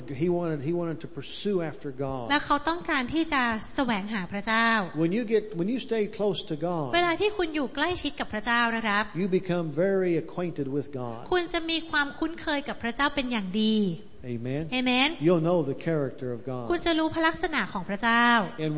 He wanted to pursue after God. และเขาต้องการที่จะแสวงหาพระเจ้า When you stay close to God, เวลาที่คุณอยู่ใกล้ชิดกับพระเจ้านะครับ you become very acquainted with God. คุณจะมีความคุ้นเคยกับพระเจ้าเป็นอย่างดี Amen. Amen. You'll know the character of คุณ God. จะรู้พระลักษณะของพระเจ้า And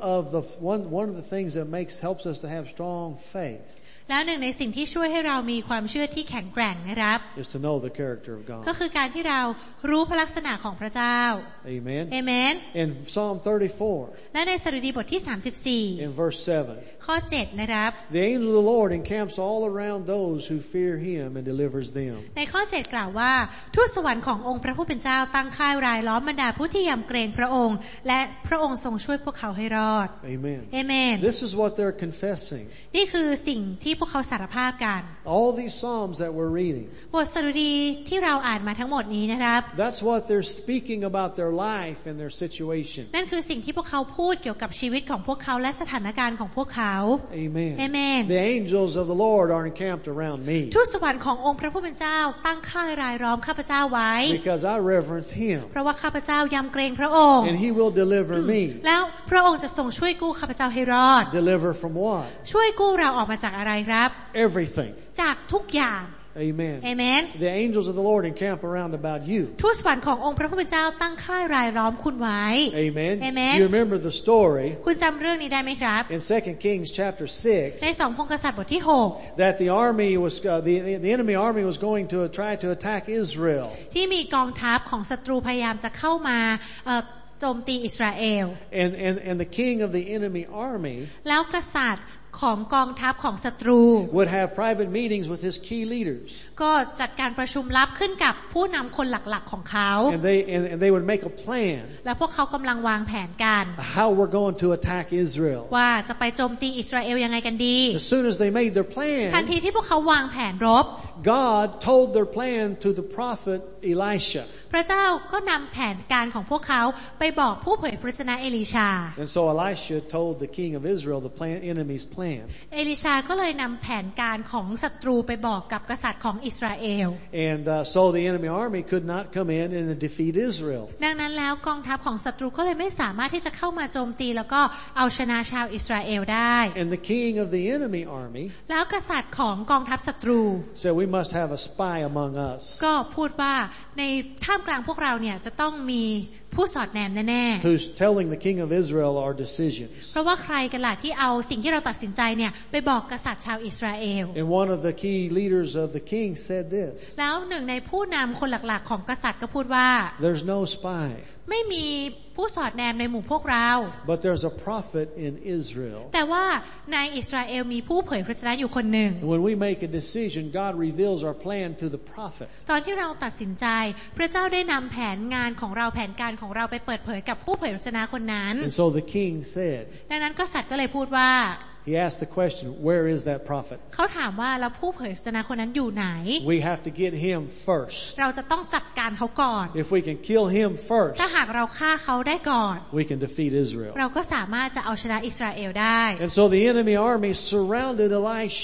one of the things that helps us to have strong faith แล้วหนึ่งในสิ่งที่ช่วยให้เรามีความเชื่อที่แข็งแกร่งนะครับ is to know the character of ก็ God. คือการที่เรารู้พระลักษณะของพระเจ้า Amen. Amen. In Psalm 34, และในสดุดีบทที่ in verse 7, 34 ข้อ 7 นะครับ the angel of the Lord encamps all around those who fear him and delivers them. ในข้อ 7 กล่าวว่าทูตสวรรค์ขององค์พระผู้เป็นเจ้าตั้งค่ายรายล้อมบรรดาผู้ที่ยำเกรงพระองค์และพระองค์ทรงช่วยพวกเขาให้รอด Amen. Amen. This is what they're confessing. นี่คือสิ่งที่พวกเขาสารภาพกัน All these Psalms that we're reading, บทสดุดีที่เราอ่านมาทั้งหมดนี้นะครับ that's what they're speaking about their life and their situation. นั่นคือสิ่งที่พวกเขาพูดเกี่ยวกับชีวิตของพวกเขาและสถานการณ์ของพวกเขา Amen. Amen. The angels of the Lord are encamped around me ทูตสวรรค์ขององค์พระผู้เป็นเจ้าตั้งค่ายรายล้อมข้าพเจ้าไว้ because I reverence him เพราะว่าข้าพเจ้ายำเกรงพระองค์ and he will deliver me. แล้วพระองค์จะทรงช่วยกู้ข้าพเจ้าให้รอด Deliver from what? ช่วยกู้เราออกมาจากอะไรครับ Everything. จากทุกอย่าง Amen. Amen. The angels of the Lord encamp around about you. ทูตสวรรค์ขององค์พระผู้เป็นเจ้าตั้งค่ายรายล้อมคุณไว้ Amen. Amen. You remember the story คุณจำเรื่องนี้ได้ไหมครับ in 2 Kings chapter ใน 6 2 พงศ์กษัตริย์บทที่ that the army was the enemy army was going to try to attack Israel. 6ที่มีกองทัพของศัตรูพยายามจะเข้ามาโจมตีอิสราเอล And the king of the enemy army แล้วกษัตริย์ของกองทัพของศัตรู would have private meetings with his key leaders. ก็จัดการประชุมลับขึ้นกับผู้นำคนหลักๆของเขา And they would make a plan และพวกเขากำลังวางแผนกัน how we're going to attack Israel. ว่าจะไปโจมตีอิสราเอลยังไงกันดี As soon as they made their ทัน plan, ทีที่พวกเขาวางแผนรบ God told their plan to the prophet Elisha. พระเจ้าก็นำแผนการของพวกเขาไปบอกผู้เผยพระชนะเอลิชา And so Elisha told the king of Israel the enemy's plan. เอลิชาก็เลยนำแผนการของศัตรูไปบอกกับกษัตริย์ของอิสราเอล And so the enemy army could not come in and defeat Israel. ดังนั้นแล้วกองทัพของศัตรูก็เลยไม่สามารถที่จะเข้ามาโจมตีแล้วก็เอาชนะชาวอิสราเอลได้ And the king of the enemy army แล้วกษัตริย์ของกองทัพศัตรู said, we must have a spy among us ก็พูดว่าในท่ามกลางพวกเราเนี่ยจะต้องมีผู้สอดแนมแน่ๆ who's telling the king of Israel our decisions. เพราะว่าใครกันล่ะที่เอาสิ่งที่เราตัดสินใจเนี่ยไปบอกกษัตริย์ชาวอิสราเอล And one of the key leaders of the king said this, แล้วหนึ่งในผู้นำคนหลักๆของกษัตริย์ก็พูดว่า there's no spy, ไม่มีผู้สอดแนมในหมู่พวกเรา but there's a prophet in Israel. แต่ว่าในอิสราเอลมีผู้เผยพระชนะอยู่คนหนึ่ง And when we make a decision, God reveals our plan to the prophet. ตอนที่เราตัดสินใจพระเจ้าได้นำแผนงานของเราแผนการของเราไปเปิดเผยกับผู้เผยพระชนะคนนั้น And so the king said, ดังนั้นกษัตริย์ก็เลยพูดว่า he asked the question, where is that prophet? เขาถามว่าแล้วผู้เผยพระชนะคนนั้นอยู่ไหน We have to get him first. เราจะต้องจัดการเขาก่อน If we can kill him first, ถ้าหากเราฆ่าเขาได้ก่อน we can defeat Israel. เราก็สามารถจะเอาชนะอิสราเอลได้ And so the enemy army surrounded Elisha.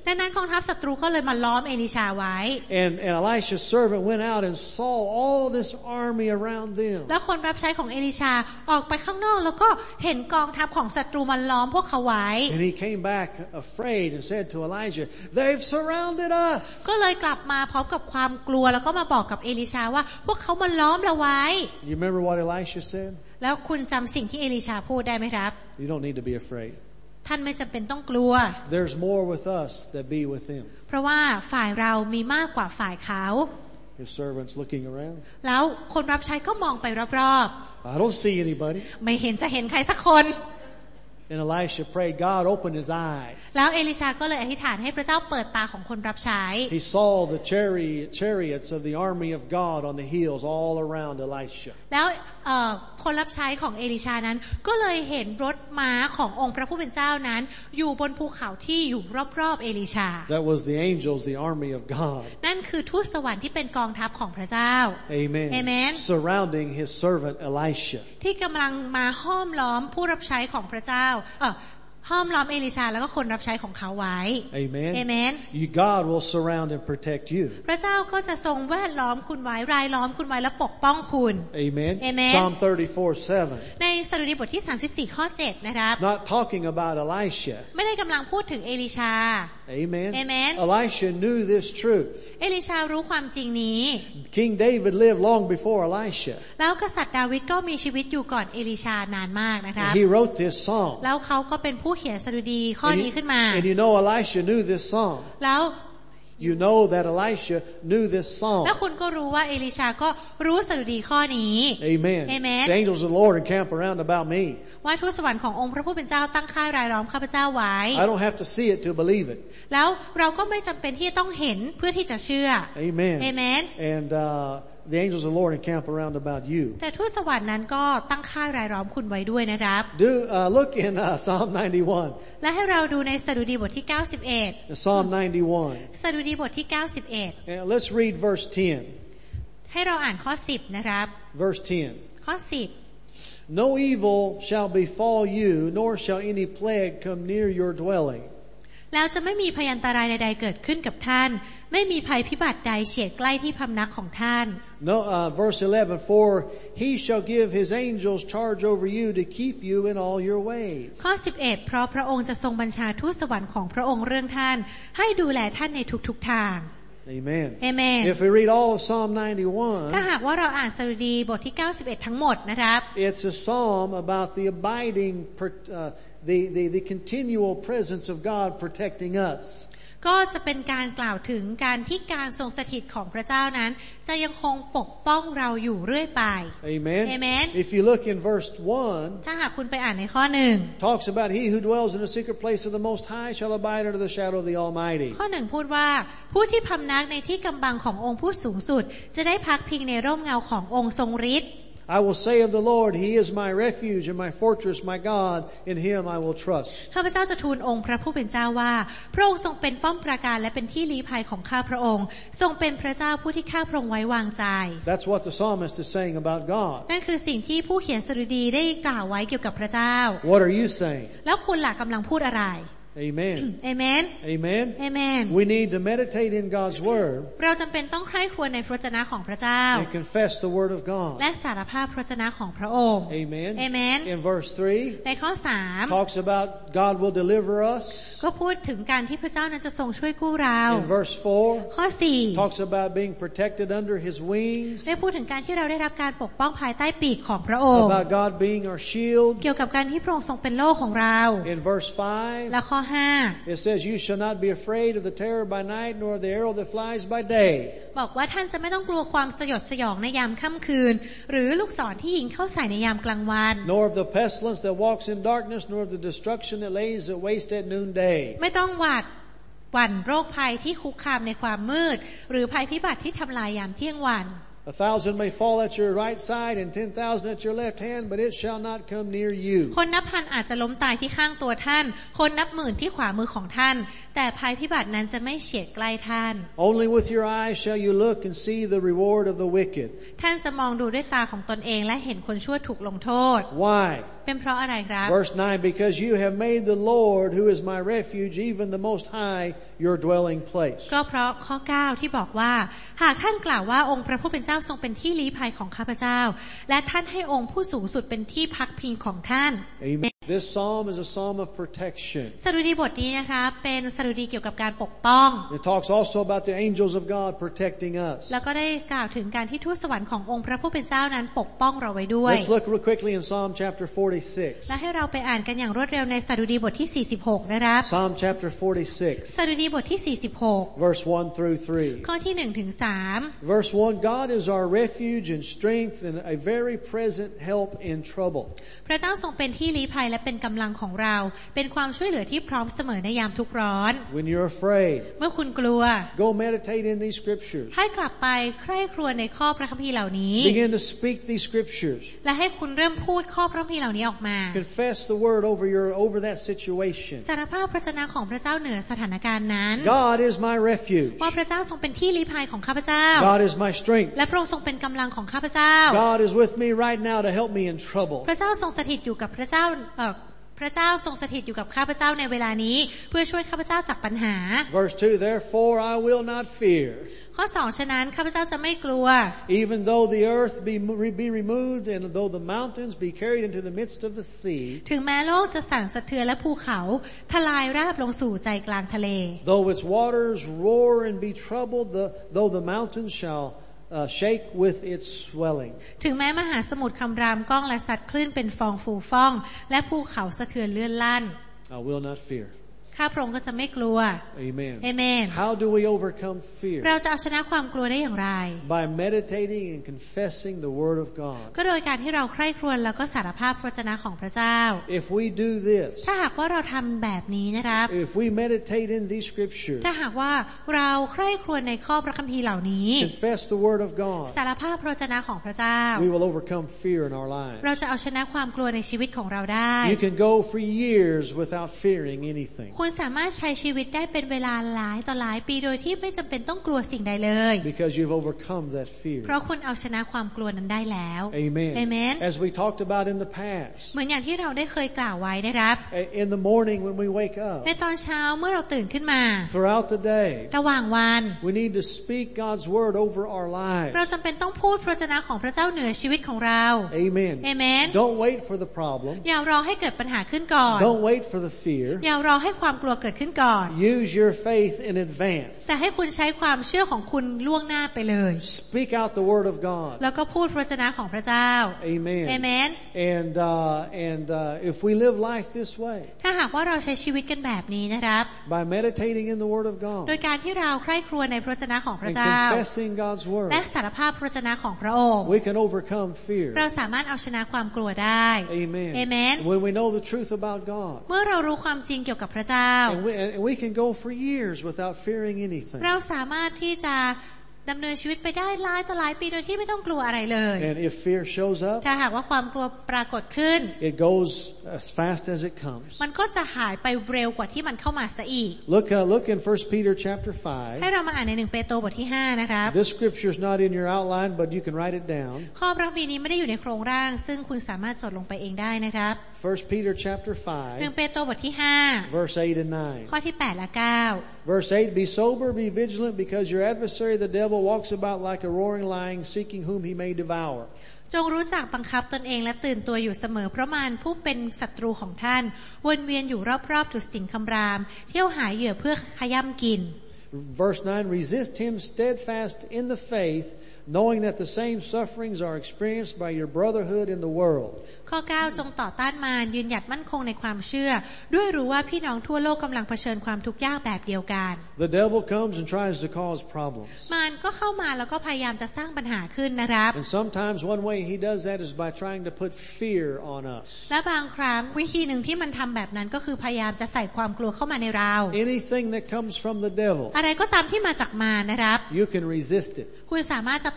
ดังนั้นกองทัพศัตรูก็เลยมาล้อมเอลิชาไว้ And Elisha's servant went out and saw all this army around them. แล้วคนรับใช้ของเอลิชาออกไปข้างนอกแล้วก็เห็นกองทัพของศัตรูมาล้อมพวกเขาไว้ And he came back afraid and said to Elijah, "They've surrounded us." ก็เลยกลับมาพร้อมกับความกลัวแล้วก็มาบอกกับเอลิชาว่าพวกเขามาล้อมเราไว้ You remember what Elisha said? แล้วคุณจำสิ่งที่เอลิชาพูดได้ไหมครับ You don't need to be afraid. ท่านไม่จำเป็นต้องกลัว There's more with us than be with them. เพราะว่าฝ่ายเรามีมากกว่าฝ่ายเขา His servant's looking around. แล้วคนรับใช้ก็มองไปรอบ I don't see anybody. ๆไม่เห็นจะเห็นใครสักคน And Elisha prayed, God open his eyes. แล้วเอลิชาก็เลยอธิษฐานให้พระเจ้าเปิดตาของคนรับใช้ He saw the chariots of the army of God on the hills all around Elisha. แล้วคนรับใช้ของเอลิชานั้นก็เลยเห็นรถม้าขององค์พระผู้เป็นเจ้านั้นอยู่บนภูเขาที่อยู่รอบๆเอลิชา That was the angels, the army of God. นั่นคือทูตสวรรค์ที่เป็นกองทัพของพระเจ้า Amen. Amen. Surrounding his servant Elisha. ที่กำลังมาห้อมล้อมผู้รับใช้ของพระเจ้าห้อมล้อมเอลิชาแล้วก็คนรับใช้ของเขาไว้ Amen. Amen. God will surround and protect you. พระเจ้าก็จะทรงแวดล้อมคุณไว้รายล้อมคุณไว้และปกป้องคุณ Amen. Amen. Psalm 34:7. ในสดุดีบทที่34ข้อ7นะครับ It's not talking about Elisha. ไม่ได้กำลังพูดถึงเอลิชา Amen. Amen. Elisha knew this truth. เอลิชารู้ความจริงนี้ King David lived long before Elisha. แล้วกษัตริย์ดาวิดก็มีชีวิตอยู่ก่อนเอลิชานานมากนะครับ He wrote this song. แล้วเขาก็เป็นผู้เขียนสดุดีข้อนี้ขึ้นมา And you know Elisha knew this song. แล้ว You know that Elisha knew this song. แล้วคุณก็รู้ว่าเอลิชาก็รู้สดุดีข้อนี้ Amen. Amen. The angels of the Lord encamp around about me. ว่าทูตสวรรค์ขององค์พระผู้เป็นเจ้าตั้งค่ายรายล้อมข้าพเจ้าไว้ I don't have to see it to believe it. แล้วเราก็ไม่จำเป็นที่จะต้องเห็นเพื่อที่จะเชื่อ Amen. Amen. And the angels of the Lord encamp around about you. แต่ทูตสวรรค์นั้นก็ตั้งค่ายรายล้อมคุณไว้ด้วยนะครับ Look in Psalm 91. และให้เราดูในสดุดีบทที่91 Psalm 91. สดุดีบทที่91 And let's read verse 10. ให้เราอ่านข้อ10นะครับ Verse 10. ข้อ10 No evil shall befall you, nor shall any plague come near your dwelling. แล้วจะไม่มีพยันตรายใดๆเกิดขึ้นกับท่านไม่มีภัยพิบัติใดเฉียดใกล้ที่พำนักของท่าน No, verse 11, for he shall give his angels charge over you to keep you in all your ways. ข้อ11เพราะพระองค์จะทรงบัญชาทูตสวรรค์ของพระองค์เรื่องท่านให้ดูแลท่านในทุกๆทาง Amen. Amen. If we read all of Psalm 91, ถ้าหากว่าเราอ่านสดุดีบทที่91ทั้งหมดนะครับ it's a psalm about the abiding, the continual presence of God protecting us. ก็จะเป็นการกล่าวถึงการที่การทรงสถิตของพระเจ้านั้นจะยังคงปกป้องเราอยู่เรื่อยไป Amen. Amen. If you look in verse 1, ถ้าหากคุณไปอ่านในข้อ1 talks about he who dwells in the secret place of the Most High shall abide under the shadow of the Almighty. ข้อ1พูดว่าผู้ที่พำนักในที่กำบังขององค์ผู้สูงสุดจะได้พักพิงในร่มเงาขององค์ทรงฤทธิ์ I will say of the Lord, he is my refuge and my fortress, my God, in him I will trust. ข้าพเจ้าจะทูลองค์พระผู้เป็นเจ้าว่าพระองค์ทรงเป็นป้อมปราการและเป็นที่ลี้ภัยของข้าพระองค์ทรงเป็นพระเจ้าผู้ที่ข้าพระองค์ไว้วางใจ That's what the psalmist is saying about God. นั่นคือสิ่งที่ผู้เขียนสดุดีได้กล่าวไว้เกี่ยวกับพระเจ้า What are you saying? แล้วคุณล่ะกำลังพูดอะไร Amen. Amen. Amen. Amen. We need to meditate in God's word เราจำเป็นต้องใคร่ครวญในพระวจนะของพระเจ้า and confess the word of God. และสารภาพพระวจนะของพระองค์ Amen. Amen. In verse 3, ในข้อ3 talks about God will deliver us. ก็พูดถึงการที่พระเจ้านั้นจะทรงช่วยกู้เรา In verse 4, ข้อ4 talks about being protected under his wings. ได้พูดถึงการที่เราได้รับการปกป้องภายใต้ปีกของพระองค์ About God being our shield. เกี่ยวกับการที่พระองค์ทรงเป็นโล่ของเรา In verse 5, และข้อ5 it says, you shall not be afraid of the terror by night, nor the arrow that flies by day. บอกว่าท่านจะไม่ต้องกลัวความสยดสยองในยามค่ำคืนหรือลูกศรที่ยิงเข้าใส่ในยามกลางวัน Nor of the pestilence that walks in darkness, nor of the destruction that lays at waste at noonday. ไม่ต้องหวั่นโรคภัยที่คุกคามในความมืดหรือภัยพิบัติที่ทำลายยามเที่ยงวัน 1,000 may fall at your right side and 10,000 at your left hand, but it shall not come near you. คนนับพันอาจจะล้มตายที่ข้างตัวท่านคนนับหมื่นที่ขวามือของท่านแต่ภัยพิบัตินั้นจะไม่เฉียดใกล้ท่าน Only with your eyes shall you look and see the reward of the wicked. ท่านจะมองดูด้วยตาของตนเองและเห็นคนชั่วถูกลงโทษ Why? เป็นเพราะอะไรครับ Verse 9, because you have made the Lord, who is my refuge, even the Most High, your dwelling place. ก็เพราะข้อ9ที่บอกว่าหากท่านกล่าวว่าองค์พระผู้เป็นเจ้าทรงเป็นที่ลี้ภัยของข้าพเจ้าและท่านให้องค์ผู้สูงสุดเป็นที่พักพิงของท่าน Amen. This psalm is a psalm of protection. สดุดีบทนี้นะคะเป็นสดุดีเกี่ยวกับการปกป้อง It talks also about the angels of God protecting us. แล้วก็ได้กล่าวถึงการที่ทูตสวรรค์ขององค์พระผู้เป็นเจ้านั้นปกป้องเราไว้ด้วย Let's look real quickly in Psalm chapter 46. และให้เราไปอ่านกันอย่างรวดเร็วในสดุดีบทที่46นะครับ Psalm chapter 46. สดุดีบทที่46 Verse 1 through 3. ข้อที่1ถึง3 Verse 1, God is our refuge and strength and a very present help in trouble. พระเจ้าทรงเป็นที่ลี้ภัยและเป็นกำลังของเราเป็นความช่วยเหลือที่พร้อมเสมอในยามทุกข์ร้อน When you're afraid, เมื่อคุณกลัว go meditate in these scriptures. ให้กลับไปใคร่ครวญในข้อพระคัมภีร์เหล่านี้ Begin to speak these scriptures. และให้คุณเริ่มพูดข้อพระคัมภีร์เหล่านี้ออกมา Confess the word over that situation. สารภาพพระชนะของพระเจ้าเหนือสถานการณ์นั้น God is my refuge. ว่าพระเจ้าทรงเป็นที่ลี้ภัยของข้าพเจ้า God is my strength. และพระองค์ทรงเป็นกำลังของข้าพเจ้า God is with me right now to help me in trouble. พระเจ้าทรงสถิตอยู่กับพระเจ้าทรงสถิตอยู่กับข้าพเจ้าในเวลานี้เพื่อช่วยข้าพเจ้าจากปัญหา Verse 2, therefore I will not fear. ข้อ2ฉะนั้นข้าพเจ้าจะไม่กลัว Even though the earth be removed and though the mountains be carried into the midst of the sea. ถึงแม้โลกจะสั่นสะเทือนและภูเขาทลายราบลงสู่ใจกลางทะเล Though its waters roar and be troubled, though the mountains shall shake with its swelling. ถึงแม้มหาสมุทรคำรามก้องและสัตว์คลื่นเป็นฟองฟูฟ่องและภูเขาสะเทือนเลื่อนลั่น I will not fear. ข้าพระองค์ก็จะไม่กลัว Amen. Amen. How do we overcome fear? เราจะเอาชนะความกลัวได้อย่างไร By meditating and confessing the word of God. ก็โดยการที่เราใคร่ครวญแล้วก็สารภาพพระวจนะของพระเจ้า If we do this, ถ้าหากว่าเราทำแบบนี้นะครับ if we meditate in these scriptures, ถ้าหากว่าเราใคร่ครวญในข้อพระคัมภีร์เหล่านี้ confess the word of God, สารภาพพระวจนะของพระเจ้า we will overcome fear in our lives. เราจะเอาชนะความกลัวในชีวิตของเราได้ You can go for years without fearing anything. คุณสามารถใช้ชีวิตได้เป็นเวลาหลายต่อหลายปีโดยที่ไม่จำเป็นต้องกลัวสิ่งใดเลย Because you've overcome that fear. เพราะคุณเอาชนะความกลัวนั้นได้แล้ว Amen. Amen. As we talked about in the past, เหมือนอย่างที่เราได้เคยกล่าวไว้นะครับ in the morning when we wake up, ในตอนเช้าเมื่อเราตื่นขึ้นมา throughout the day, ระหว่างวัน we need to speak God's word over our เรา lives. จำเป็นต้องพูดพระวจนะของพระเจ้าเหนือชีวิตของเรา Amen. Amen. Don't wait for the problem. อย่ารอให้เกิดปัญหาขึ้นก่อน Don't wait for the fear. อย่ารอให้ความกลัวเกิดขึ้นก่อน Use your faith in advance. แต่ให้คุณใช้ความเชื่อของคุณล่วงหน้าไปเลย Speak out the word of God. แล้วก็พูดพระวจนะของพระเจ้า Amen. Amen. And if we live life this way, ถ้าหากว่าเราใช้ชีวิตกันแบบนี้นะครับ by meditating in the word of โดย God การที่เราใคร่ครวญในพระวจนะของพระ and เจ้า confessing God's word, และสารภาพพระวจนะของพระองค์ we can overcome fear. เราสามารถเอาชนะความกลัวได้ Amen. Amen. When we know the truth about God, เมื่อเรารู้ความจริงเกี่ยวกับพระเจ้า and we can go for years without fearing anything. เราสามารถที่จะดำเนินชีวิตไปได้หลายต่อหลายปีโดยที่ไม่ต้องกลัวอะไรเลย And if fear shows up, ถ้าหากว่าความกลัวปรากฏขึ้น it goes as fast as it comes. มันก็จะหายไปเร็วกว่าที่มันเข้ามาซะอีก Look in 1 Peter chapter ให้ 5. เรามาอ่านใน1เปโตรบทที่5นะครับ This scripture is not in your outline, but you can write it down. ข้อพระคัมภีร์นี้ไม่ได้อยู่ในโครงร่าง ซึ่งคุณสามารถจดลงไปเองได้นะครับ 1 Peter chapter 1 5, เปโตรบทที่ verse 8 and 5 ข้อ 9. ที่8และ9 Verse 8, be sober, be vigilant, because your adversary the devil walks about like a roaring lion, seeking whom he may devour. จงรู้จักบังคับตนเองและตื่นตัวอยู่เสมอเพราะมารผู้เป็นศัตรูของท่านวนเวียนอยู่รอบๆดุจสิงคำรามเที่ยวหาเหยื่อเพื่อขย้ำกิน Verse 9, resist him steadfast in the faith, knowing that the same sufferings are experienced by your brotherhood in the world. ข้อ 9 จงต่อต้านมารยืนหยัดมั่นคงในความเชื่อด้วยรู้ว่าพี่น้องทั่วโลกกำลังเผชิญความทุกข์ยากแบบเดียวกัน The devil comes and tries to cause problems. มารก็เข้ามาแล้วก็พยายามจะสร้างปัญหาขึ้นนะครับ And sometimes one way he does that is by trying to put fear on us. และบางครั้งวิธีหนึ่งที่มันทำแบบนั้นก็คือพยายามจะใส่ความกลัวเข้ามาในเรา Anything that comes from the devil, อะไรก็ตามที่มาจากมารนะครับ you can resist it. คุณสามารถจะ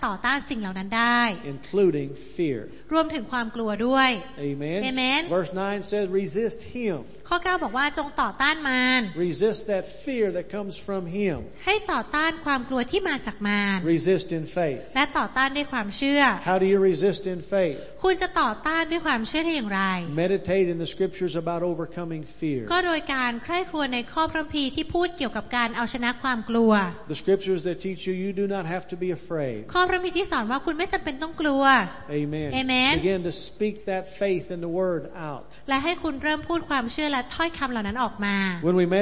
ต่อต้านสิ่งเหล่านั้นได้ including fear. รวมถึงความกลัวด้วย Amen. Amen. Verse 9 says, resist him. ข้อ 9 บอกว่าจงต่อต้านมาร Resist that fear that comes from him. ให้ต่อต้านความกลัวที่มาจากมาร Resist in faith. และต่อต้านด้วยความเชื่อ How do you resist in faith? คุณจะต่อต้านด้วยความเชื่อได้อย่างไร Meditate in the scriptures about overcoming fear. ก็โดยการใคร่ครวญในข้อพระคัมภีร์ที่พูดเกี่ยวกับการเอาชนะความกลัว The scriptures that teach you, you do not have to be afraid. ข้อพระคัมภีร์ที่สอนว่าคุณไม่จำเป็นต้องกลัว Amen. Amen. Begin to speak that faith in the word out. และให้คุณเริ่มพูดความเชื่อและถ้อยคำเหล่านั้นออกมา When we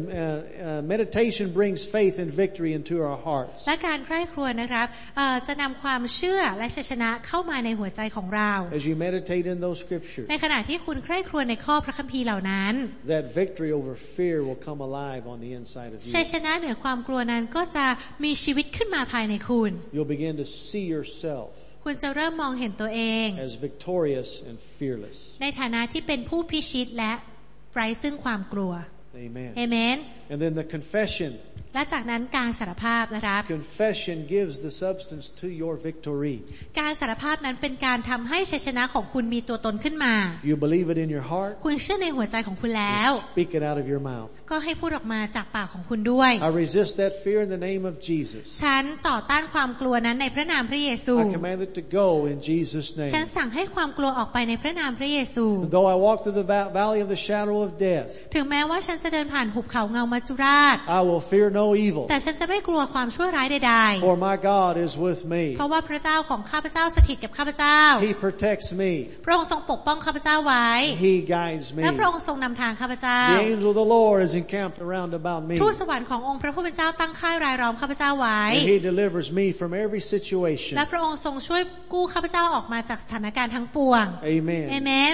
meditation brings faith and victory into our hearts. และการใคร่ครวญนะครับจะนำความเชื่อและชัยชนะเข้ามาในหัวใจของเรา As you meditate in those scriptures, ในขณะที่คุณใคร่ครวญในข้อพระคัมภีร์เหล่านั้น that victory over fear will come alive on the inside of you. ชัยชนะเหนือความกลัวนั้นก็จะมีชีวิตขึ้นมาภายในคุณ You'll begin to see yourself คุณจะเริ่มมองเห็นตัวเอง as victorious and fearless. ในฐานะที่เป็นผู้พิชิตและไร้ซึ่งความกลัว Amen. Amen. And then the confession. และจากนั้นการสารภาพนะครับ Confession gives the substance to your victory. การสารภาพนั้นเป็นการทำให้ชัยชนะของคุณมีตัวตนขึ้นมา You believe it in your heart. คุณเชื่อในหัวใจของคุณแล้ว Speak it out of your mouth. ก็ให้พูดออกมาจากปากของคุณด้วย I resist that fear in the name of Jesus. ฉันต่อต้านความกลัวนั้นในพระนามพระเยซู I command it to go in Jesus' ฉัน name. สั่งให้ความกลัวออกไปในพระนามพระเยซู Though I walk through the valley of the shadow of death, ถึงแม้ว่าฉันจะเดินผ่านหุบเขาเงามัจจุราช I will fear no evil. แต่ฉันจะไม่กลัวความชั่วร้ายใด For my God is with ๆ me. เพราะว่าพระเจ้าของข้าพเจ้าสถิตกับข้าพเจ้า He protects me. พระองค์ทรงปกป้องข้าพเจ้าไว้ He guides me. และพระองค์ทรงนำทางข้าพเจ้า The angel of the Lord is encamped around about me. ทูตสวรรค์ขององค์พระผู้เป็นเจ้าตั้งค่ายรายล้อมข้าพเจ้าไว้ And He delivers me from every situation. และพระองค์ทรงช่วยกู้ข้าพเจ้าออกมาจากสถานการณ์ทั้งปวง Amen. Amen.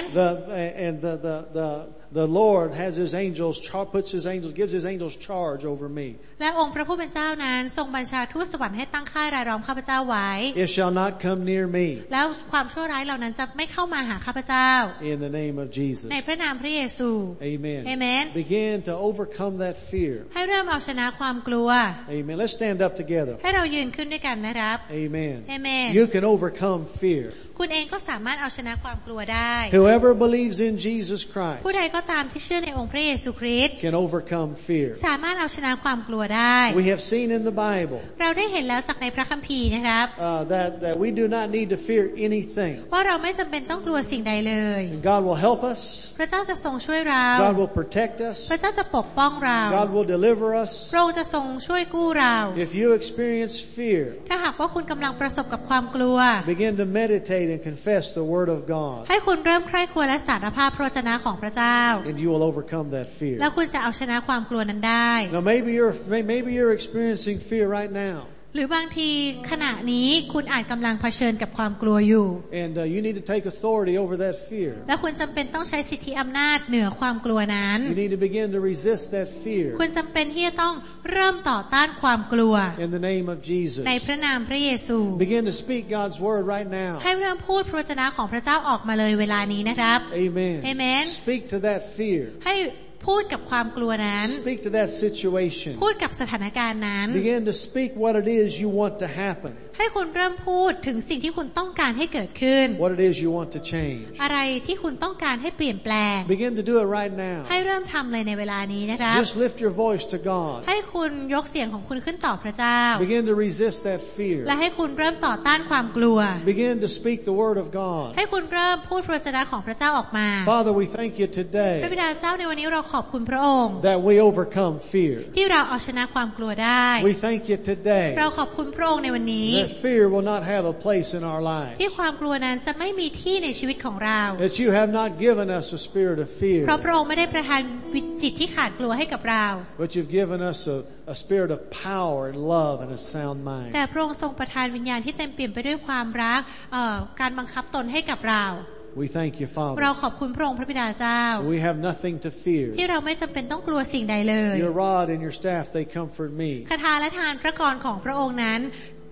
The Lord has His angels, gives His angels charge over me. และองค์พระผู้เป็นเจ้านั้นทรงบัญชาทูตสวรรค์ให้ตั้งค่ายรายล้อมข้าพเจ้าไว้ It shall not come near me. แล้วความชั่วร้ายเหล่านั้นจะไม่เข้ามาหาข้าพเจ้า In the name of Jesus. ในพระนามพระเยซู Amen. Amen. Begin to overcome that fear. ให้เริ่มเอาชนะความกลัว Amen. Let's stand up together. ให้เรายืนขึ้นด้วยกันนะครับ Amen. Amen. You can overcome fear. คุณเองก็สามารถเอาชนะความกลัวได้ Whoever believes in Jesus Christ ผู้ใดก็ตามที่เชื่อในองค์พระเยซูคริสต์ can overcome fear. สามารถเอาชนะความกลัวได้ We have seen in the Bible เราได้เห็นแล้วจากในพระคัมภีร์นะครับ that we do not need to fear anything. ว่าเราไม่จำเป็นต้องกลัวสิ่งใดเลย And God will help us. พระเจ้าจะทรงช่วยเรา God will protect us. พระเจ้าจะปกป้องเรา God will deliver us. พระองค์จะทรงช่วยกู้เรา If you experience fear, ถ้าหากว่าคุณกำลังประสบกับความกลัว begin to meditate and confess the Word of God. ให้คุณเริ่มใคร่ครวญและสารภาพพระวจนะของพระเจ้า And you will overcome that fear. แล้วคุณจะเอาชนะความกลัวนั้นได้ Now maybe you're experiencing fear right now. หรือบางทีขณะนี้คุณอาจกำลังเผชิญกับความกลัวอยู่ And you need to take authority over that fear. และคุณจำเป็นต้องใช้สิทธิอำนาจเหนือความกลัวนั้น You need to begin to resist that fear. คุณจำเป็นที่จะต้องเริ่มต่อต้านความกลัว In the name of Jesus. ในพระนามพระเยซู Begin to speak God's Word right now. ให้เริ่มพูดพระวจนะของพระเจ้าออกมาเลยเวลานี้นะครับ Amen. Amen. Speak to that fear. ให้พูดกับความกลัวนั้น Speak to that situation. พูดกับสถานการณ์นั้น Begin to speak what it is you want to happen. ให้คุณเริ่มพูดถึงสิ่งที่คุณต้องการให้เกิดขึ้น What it is you want to change. อะไรที่คุณต้องการให้เปลี่ยนแปลง Begin to do it right now. ให้เริ่มทำเลยในเวลานี้นะครับ Just lift your voice to God. ให้คุณยกเสียงของคุณขึ้นต่อพระเจ้า Begin to resist that fear. และให้คุณเริ่มต่อต้านความกลัว Begin to speak the Word of God. ให้คุณเริ่มพูดพระวจนะของพระเจ้าออกมา Father, we thank you พระ today บิดาเจ้าในวันนี้เราขอบคุณพระองค์ that we overcome fear. ที่เราเอาชนะความกลัวได้ We thank you today เราขอบคุณพระองค์ในวันนี้ that fear will not have a place in our lives. ที่ความกลัวนั้นจะไม่มีที่ในชีวิตของเรา That you have not given us a spirit of fear, เพราะพระองค์ไม่ได้ประทานจิตที่ขาดกลัวให้กับเรา but you've given us a spirit of power and love and a sound mind. แต่พระองค์ทรงประทานวิญญาณที่เต็มเปี่ยมไปด้วยความรักการบังคับตนให้กับเรา We thank you, เรา Father. ขอบคุณพระองค์พระบิดาเจ้า We have nothing to fear. ที่เราไม่จำเป็นต้องกลัวสิ่งใดเลย Your rod and your staff, they comfort me. คาถาและทานพระกรของพระองค์นั้น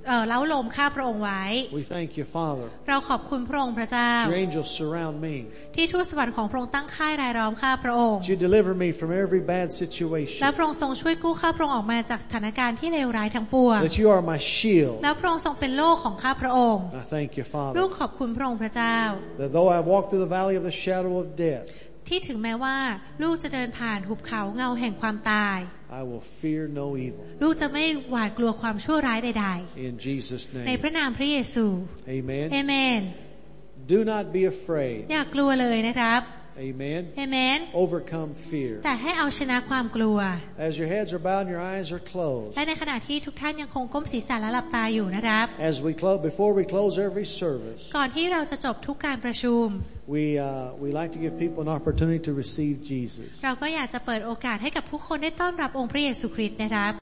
เล้าโลมข้าพระองค์ไว้ We thank you, Father. เราขอบคุณพระองค์พระเจ้า Your angels surround me. ที่ทูตสวรรค์ของพระองค์ตั้งค่ายรายล้อมข้าพระองค์ You deliver me from every bad และ situation. พระองค์ทรงช่วยกู้ข้าพระองค์ออกมาจากสถานการณ์ที่เลวร้ายทั้งปวง That you are my shield. แล้วพระองค์ทรงเป็นโล่ของข้าพระองค์ I thank you, ลูก Father. ขอบคุณพระองค์พระเจ้า That though I walk through the valley of the shadow of death, ที่ถึงแม้ว่าลูกจะเดินผ่านหุบเขาเงาแห่งความตาย I will fear no evil. ลูกจะไม่หวาดกลัวความชั่วร้ายใด In Jesus' ๆ ใน name. พระนามพระเยซู เอ Amen. เมน Do not be afraid. อย่ากลัวเลยนะครับ Amen. เอเมน Overcome fear. แต่ให้เอาชนะความกลัว As your heads are bowed and your eyes are closed. และในขณะที่ทุกท่านยังคงก้มศีรษะและหลับตาอยู่นะครับ As we close, before we close every service, ก่อนที่เราจะจบทุกการประชุม we like to give people an opportunity to receive Jesus. เราก็อยากจะเปิดโอกาสให้กับผู้คนได้ต้อนรับองค์พระเยซูคริสต์นะครับ